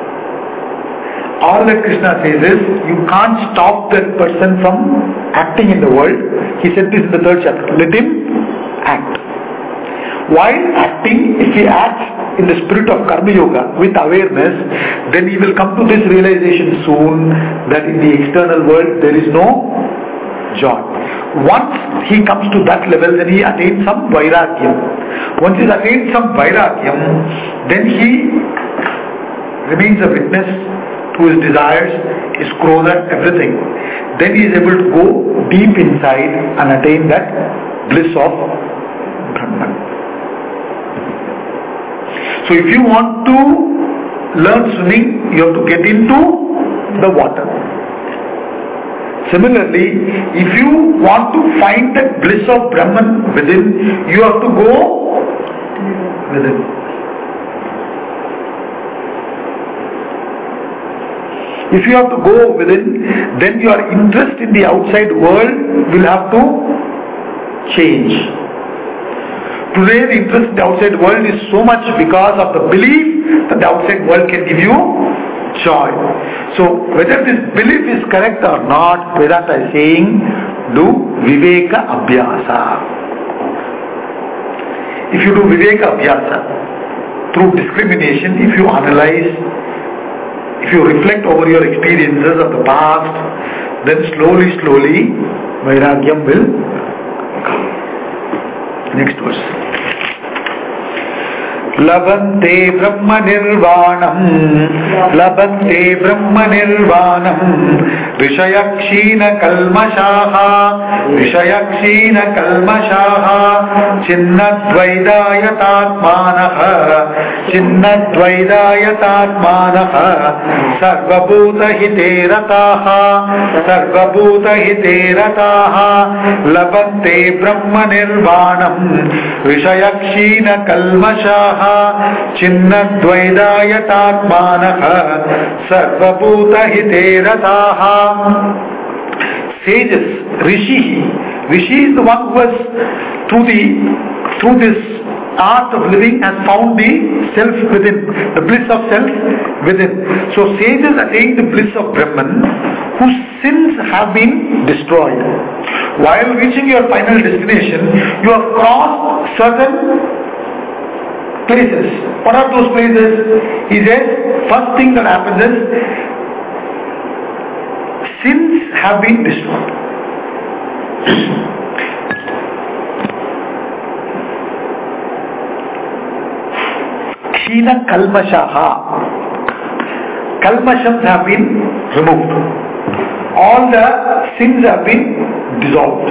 All that Krishna says is, you can't stop that person from acting in the world. He said this in the 3rd chapter. Let him act. While acting, if he acts in the spirit of Karma Yoga with awareness, then he will come to this realization soon that in the external world there is no joy. Once he comes to that level, then he attains some Vairagyam. Once he attains some Vairagyam, then he remains a witness to his desires, his krodha, everything. Then he is able to go deep inside and attain that bliss of Brahman. So if you want to learn swimming, you have to get into the water. Similarly, if you want to find that bliss of Brahman within, you have to go within. If you have to go within, then your interest in the outside world will have to change. Today the interest in the outside world is so much because of the belief that the outside world can give you joy. So whether this belief is correct or not, Vedanta is saying, do Viveka Abhyasa. If you do Viveka Abhyasa, through discrimination, if you analyze, if you reflect over your experiences of the past, then slowly, Vairagyam will come. Next verse. Labhante Brahma Nirvanam, Labhante Brahma Nirvanam, Vishayakshina Kalmashaha, Vishayakshina Kalmashaha, Chinnadvaidayatatmanaha, Chinnadvaidayatatmanaha, Sarvabhuta Hiterataha, Sarvabhuta Hiterataha, Labhante Brahma Nirvanam, Vishayakshina Kalmashaha, Chinnadvaidayatatmanaha, Sarvabhuta Hiterataha. Sages, Rishi is the one who has through this art of living has found the self within, the bliss of self within. So sages attain the bliss of Brahman whose sins have been destroyed. While reaching your final destination, you have crossed certain places. What are those places? He says, first thing that happens is, sins have been destroyed. Kshina Kalmashaha. Kalmashams have been removed. All the sins have been dissolved.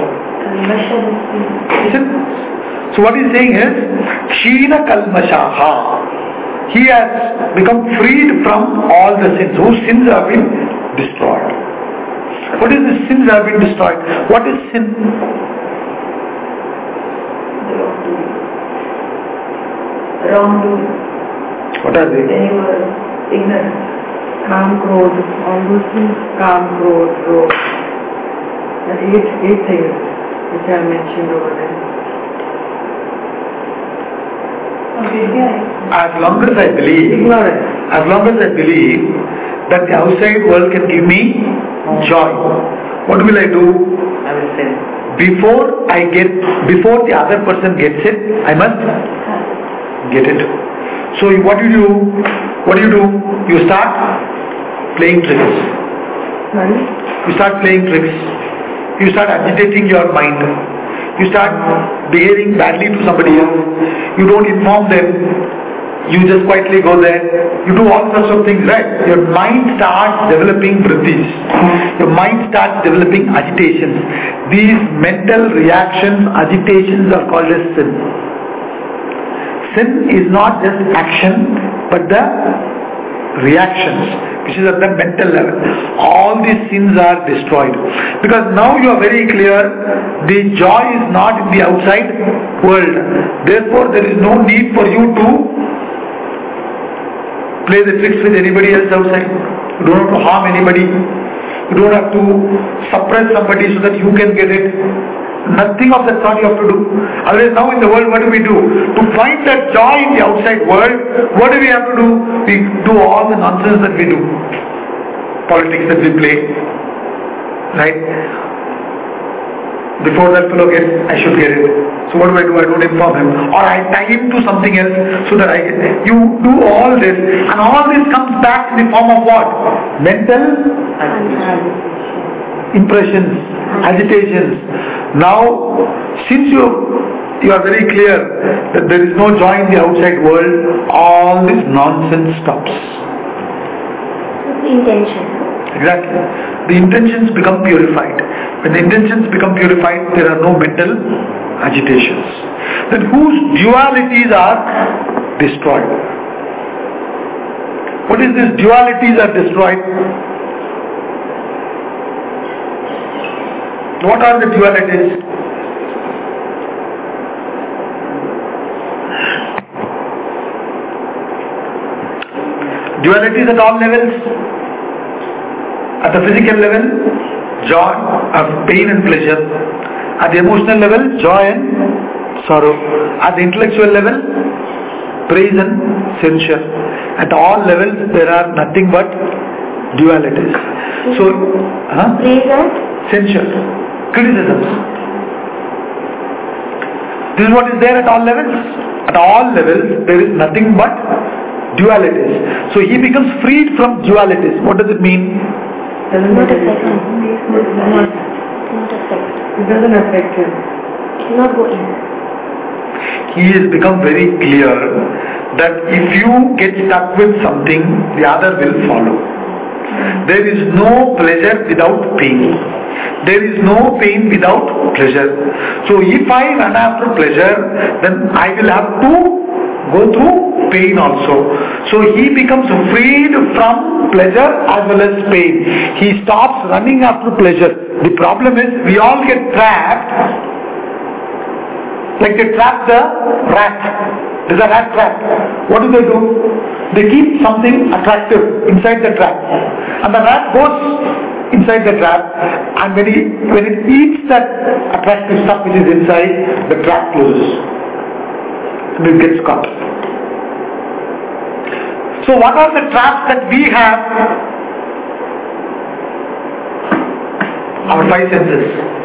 So what he's saying is, Kshina Kalmashaha. He has become freed from all the sins. Whose sins have been destroyed. What is the sins have been destroyed? What is sin? Wrongdoing. What are they? They were ignorant. Kam, Krodh, all those things. Kam, Krodh, Krodh. The eight things which I mentioned over there. As long as I believe that the outside world can give me joy, what will I do? I will sin. Before the other person gets it, I must get it. So what do you do? what do? You start playing tricks. Sorry? You start playing tricks. You start agitating your mind. You start behaving badly to somebody else. You don't inform them. You just quietly go there. You do all sorts of things, right? Your mind starts developing vrittis. Your mind starts developing agitations. These mental reactions, agitations are called as sin. Sin is not just action, but the reactions, which is at the mental level. All these sins are destroyed. Because now you are very clear, the joy is not in the outside world. Therefore, there is no need for you to play the tricks with anybody else outside. You don't have to harm anybody. You don't have to suppress somebody so that you can get it. Nothing of that sort you have to do. Otherwise, now in the world, what do? To find that joy in the outside world, what do we have to do? We do all the nonsense that we do. Politics that we play. Right? Before that fellow gets, I should get it. So what do? I don't inform him. Or I tie him to something else so that I get it. You do all this. And all this comes back in the form of what? Mental impressions, agitations. Now, since you are very clear that there is no joy in the outside world, all this nonsense stops. The intention. Exactly. The intentions become purified. When the intentions become purified, there are no mental agitations. Then whose dualities are destroyed? What is this dualities are destroyed? What are the dualities? Dualities at all levels. At the physical level, joy, pain and pleasure. At the emotional level, joy and sorrow. At the intellectual level, praise and censure. At all levels, there are nothing but dualities. So, praise and censure. Criticisms. This is what is there at all levels. At all levels, there is nothing but dualities. So he becomes freed from dualities. What does it mean? not affect him. Not affect. It doesn't affect him. It will not go in. He has become very clear that if you get stuck with something, the other will follow. There is no pleasure without pain. There is no pain without pleasure. So if I run after pleasure, then I will have to go through pain also. So he becomes freed from pleasure as well as pain. He stops running after pleasure. The problem is we all get trapped, like they trap the rat. There's a rat trap. What do? They keep something attractive inside the trap. And the rat goes inside the trap, and when it eats that attractive stuff which is inside, the trap closes. And it gets caught. So what are the traps that we have? Our five senses.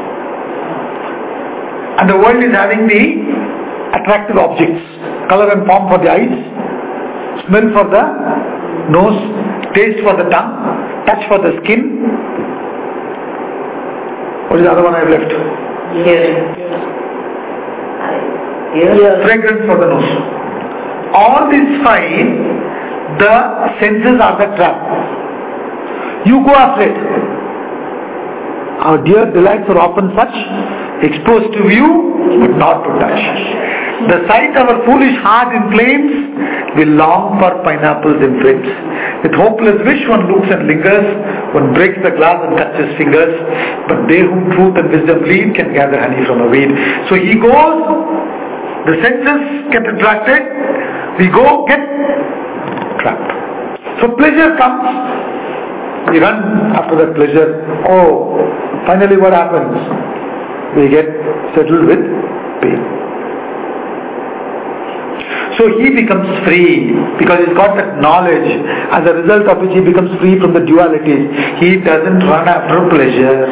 And the world is having the attractive objects. Color and form for the eyes, smell for the nose, taste for the tongue, touch for the skin. What is the other one I have left? Fragrance for the nose. All these five, the senses are the trap. You go after it. Our dear delights are often such, exposed to view, but not to touch. The sight our foolish heart inflames, will long for pineapples in flames. With hopeless wish one looks and lingers, one breaks the glass and cuts his fingers, but they whom truth and wisdom lead can gather honey from a weed. So he goes, the senses get attracted, we go get trapped. So pleasure comes, we run after that pleasure. Oh, finally what happens? We get settled with pain. So he becomes free because he's got that knowledge, as a result of which he becomes free from the dualities. He doesn't run after pleasure.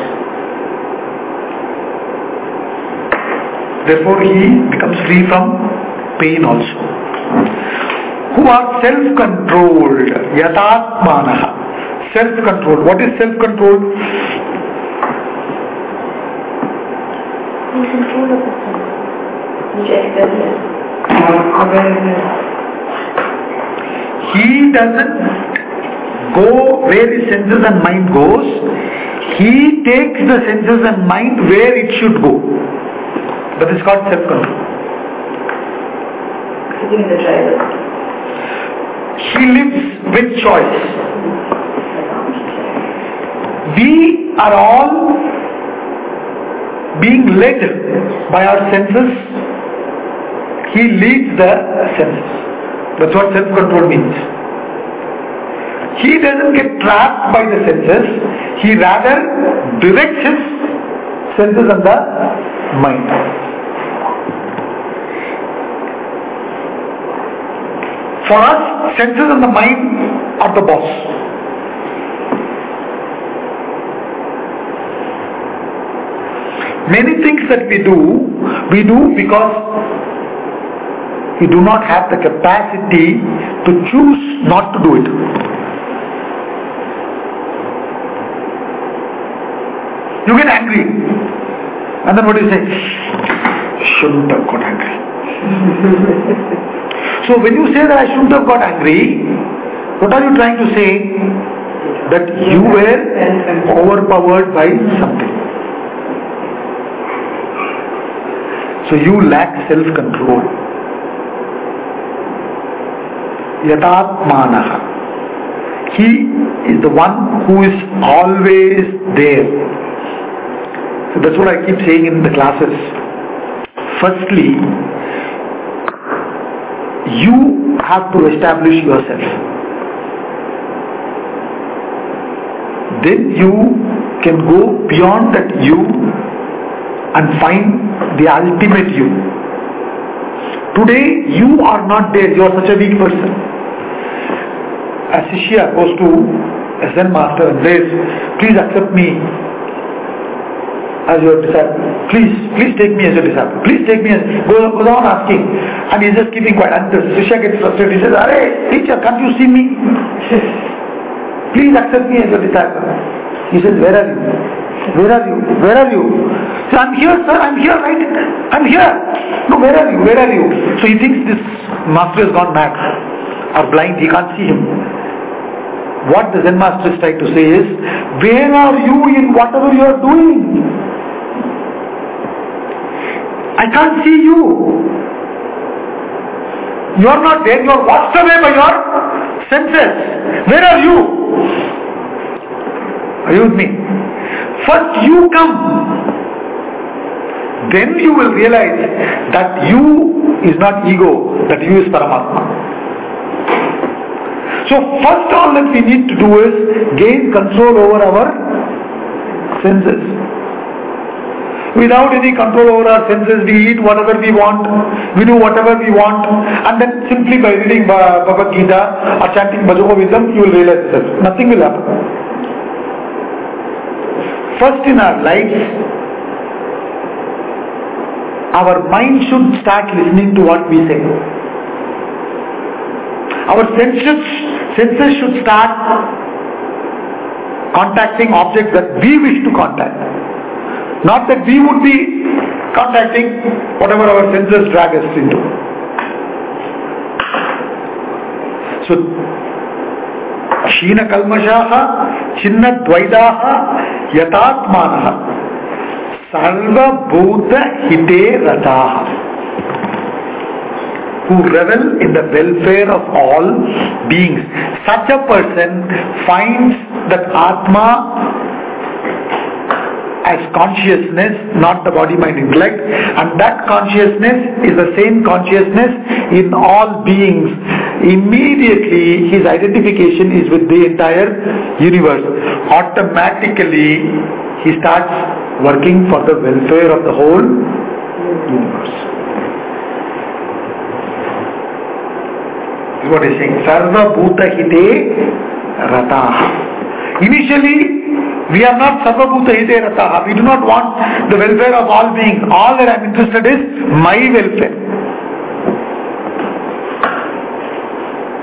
Therefore he becomes free from pain also. who are self-controlled. Yatatmanaha. Self-controlled. What is self-control? In control of the sense. Awareness. He doesn't go where his senses and mind goes. He takes the senses and mind where it should go. That is called self-control. Sitting in the driver. He lives with choice. We are all being led by our senses. He leads the senses. That's what self-control means. He doesn't get trapped by the senses. He rather directs his senses and the mind. For us, senses and the mind are the boss. Many things that we do because we do not have the capacity to choose not to do it. You get angry, and then what do you say? Shouldn't have got angry. So when you say that I shouldn't have got angry, what are you trying to say? That you were overpowered by something. So you lack self-control. Yatatmanaha. He is the one who is always there. So that's what I keep saying in the classes. Firstly, you have to establish yourself. Then you can go beyond that you and find the ultimate you. Today you are not there, you are such a weak person. A Shishya goes to a Zen master and says, please accept me as your disciple. Please take me as your disciple. Please take me as... Goes on asking. And he's just keeping quiet. And the Shishya gets frustrated. He says, Arey, teacher, can't you see me? Please accept me as your disciple. He says, where are you? Where are you? Where are you? So I'm here, sir. I'm here, right? I'm here. No, where are you? Where are you? So he thinks this master has gone mad or blind. He can't see him. What the Zen master is trying to say is, where are you in whatever you are doing? I can't see you. You are not there. You are washed away by your senses. Where are you? Are you with me? First you come. Then you will realize that you is not ego, that you is Paramatma. So first all that we need to do is gain control over our senses. Without any control over our senses, we eat whatever we want, we do whatever we want, and then simply by reading Bhagavad Gita or chanting Bhajagovindam, you will realize this. Nothing will happen. First in our lives, our mind should start listening to what we say. Our senses should start contacting objects that we wish to contact. Not that we would be contacting whatever our senses drag us into. So, Sheena Kalmashaha, Chinna Dvaidaha, Yatatmanaha, Sarva Bhuta Hite Rataha, who revel in the welfare of all beings. Such a person finds that Atma as consciousness, not the body, mind, intellect, and that consciousness is the same consciousness in all beings. Immediately his identification is with the entire universe. Automatically he starts working for the welfare of the whole universe. This is what he is saying. Sarva Bhuta Hite Rataha. Initially, we are not Sarva Bhuta Hite Rataha. We do not want the welfare of all beings. All that I am interested is my welfare.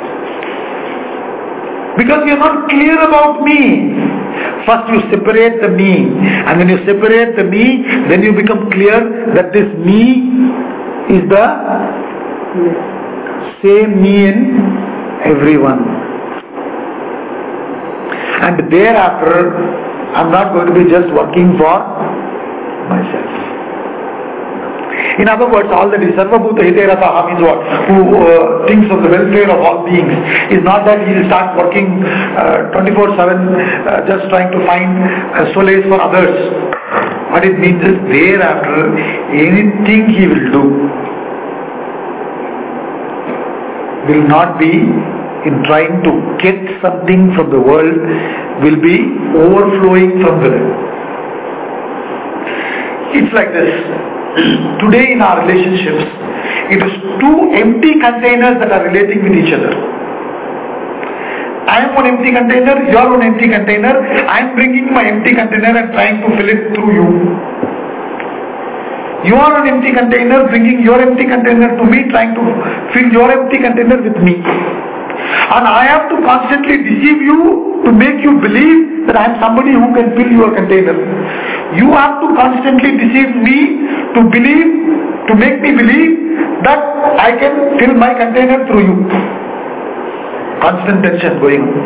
Because you are not clear about me. First you separate the me, and when you separate the me, then you become clear that this me is the same me in everyone. And thereafter, I am not going to be just working for myself. In other words, all that is Sarva Bhuta Hite Rataha means what? Who thinks of the welfare of all beings. Is not that he will start working 24/7 just trying to find solace for others. What it means is thereafter, anything he will do will not be in trying to get something from the world, will be overflowing from within. It's like this. Today in our relationships, it is two empty containers that are relating with each other. I am one empty container, you are one empty container. I am bringing my empty container and trying to fill it through you. You are an empty container, bringing your empty container to me, trying to fill your empty container with me. And I have to constantly deceive you to make you believe that I am somebody who can fill your container. You have to constantly deceive me to make me believe that I can fill my container through you. Constant tension going on.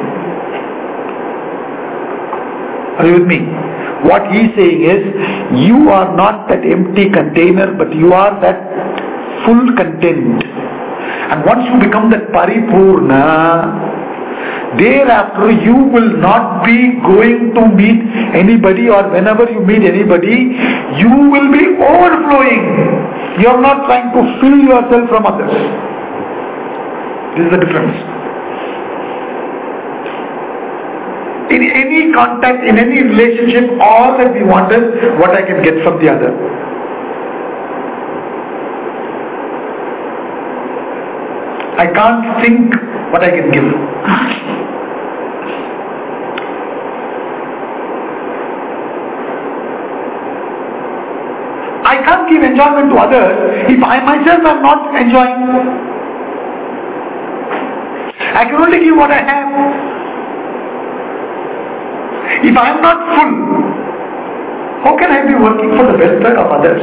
Are you with me? What he is saying is, you are not that empty container, but you are that full content. And once you become that paripurna, thereafter you will not be going to meet anybody, or whenever you meet anybody, you will be overflowing. You are not trying to fill yourself from others. This is the difference. In any contact, in any relationship, all that we want is what I can get from the other. I can't think what I can give. I can't give enjoyment to others if I myself am not enjoying. I can only give what I have. If I am not full, how can I be working for the welfare of others?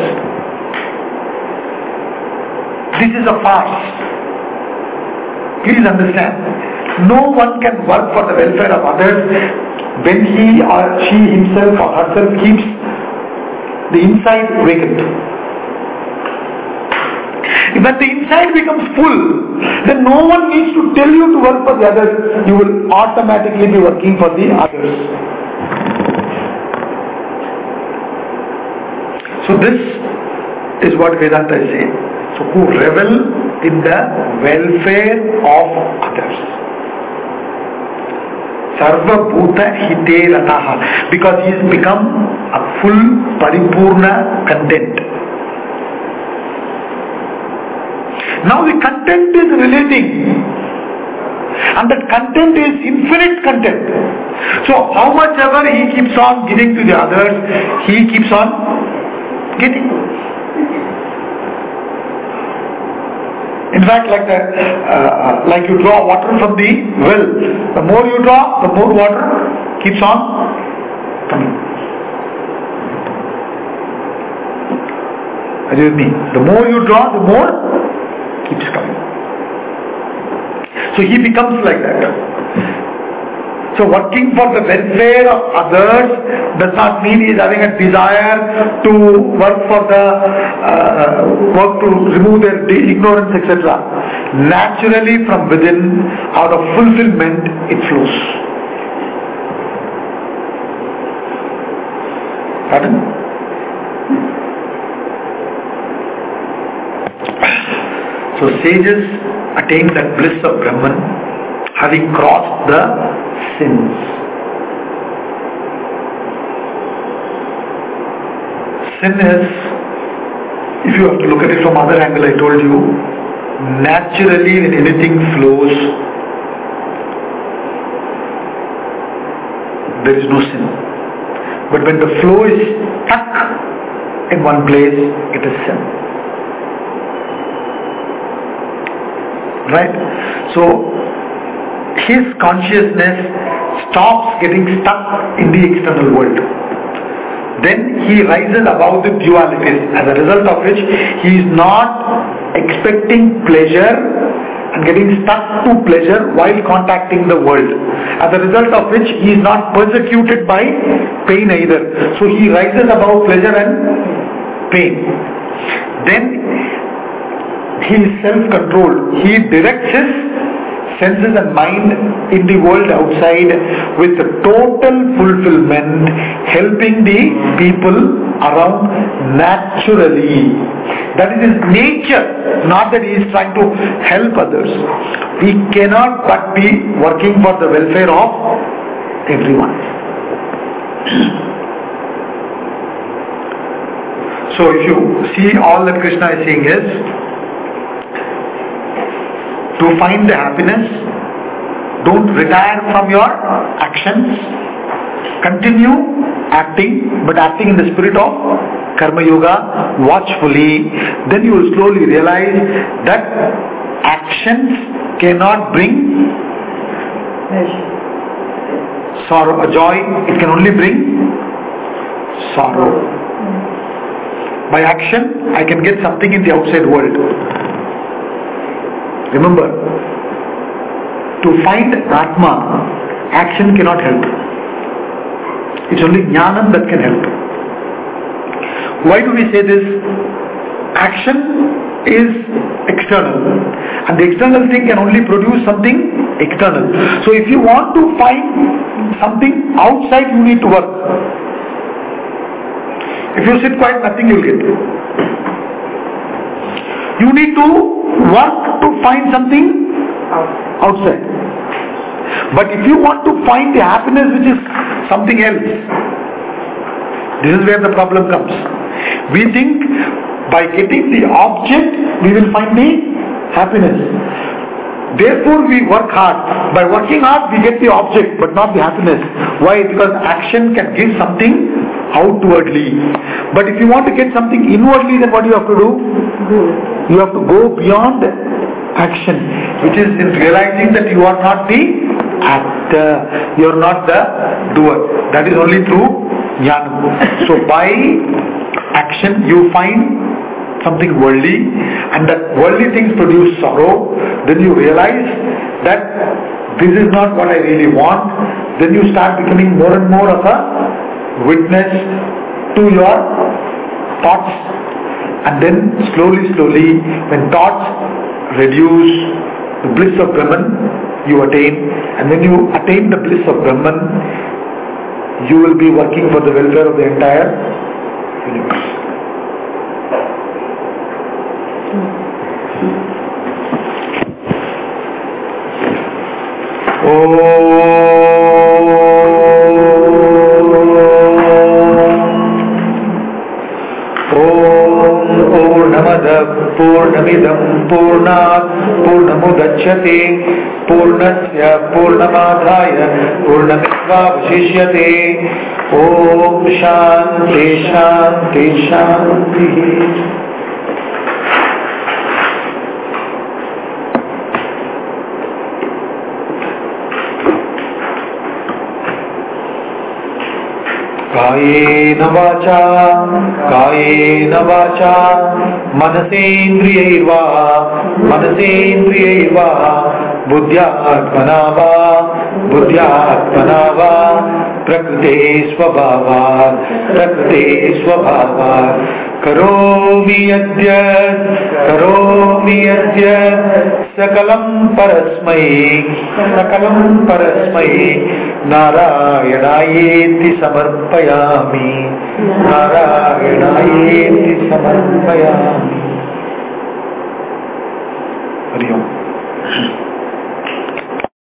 This is a farce. Please understand, no one can work for the welfare of others when he or she himself or herself keeps the inside vacant. When the inside becomes full, then no one needs to tell you to work for the others. You will automatically be working for the others. So this is what Vedanta is saying. So who revel in the welfare of others. Sarva Bhuta Hite Rataha, because he has become a full paripurna content. Now the content is relating, and that content is infinite content. So how much ever he keeps on giving to the others, he keeps on getting. In fact, like you draw water from the well, the more you draw, the more water keeps on coming. Are you with me? The more you draw, the more keeps coming. So he becomes like that. So working for the welfare of others does not mean he is having a desire to work for work to remove their ignorance, etc. Naturally from within, out of fulfillment, it flows. Pardon? So sages attain that bliss of Brahman, having crossed the sins. Sin is, if you have to look at it from other angle, I told you, naturally when anything flows, there is no sin. But when the flow is stuck in one place, it is sin. Right? So his consciousness stops getting stuck in the external world. Then he rises above the dualities, as a result of which he is not expecting pleasure and getting stuck to pleasure while contacting the world. As a result of which he is not persecuted by pain either. So he rises above pleasure and pain. Then he is self-controlled. He directs his senses and mind in the world outside with total fulfillment, helping the people around naturally. That is his nature, not that he is trying to help others. He cannot but be working for the welfare of everyone. So if you see, all that Krishna is saying is, to find the happiness, don't retire from your actions, continue acting, but acting in the spirit of Karma Yoga, watchfully. Then you will slowly realize that actions cannot bring sorrow or joy, it can only bring sorrow. By action, I can get something in the outside world. Remember, to find Atma, action cannot help. It's only Jnanam that can help. Why do we say this? Action is external, and the external thing can only produce something external. So if you want to find something outside, you need to work. If you sit quiet, nothing you will get. You need to work to find something outside. But if you want to find the happiness which is something else, this is where the problem comes. We think by getting the object we will find the happiness. Therefore we work hard. By working hard we get the object but not the happiness. Why? Because action can give something outwardly. But if you want to get something inwardly, then what do you have to do? You have to go beyond action, which is in realizing that you are not the actor, you are not the doer. That is only through jnana. So by action you find something worldly, and that worldly things produce sorrow. Then you realize that this is not what I really want. Then you start becoming more and more of a witness to your thoughts, and then slowly when thoughts reduce, the bliss of Brahman you attain, and when you attain the bliss of Brahman, you will be working for the welfare of the entire universe. पूर्णमिदं पूर्णात् पूर्णमुदच्यते पूर्णस्य पूर्णमादाय पूर्णमेवावशिष्यते ओम शांति शांति शांति। कायेन वाचा मनसेन्द्रियैर्वा बुद्ध्यात्मना वा प्रकृते स्वभावात् करोमि यद्य सकलं परस्मै नारायणायेति समर्पयामि हरि ओम।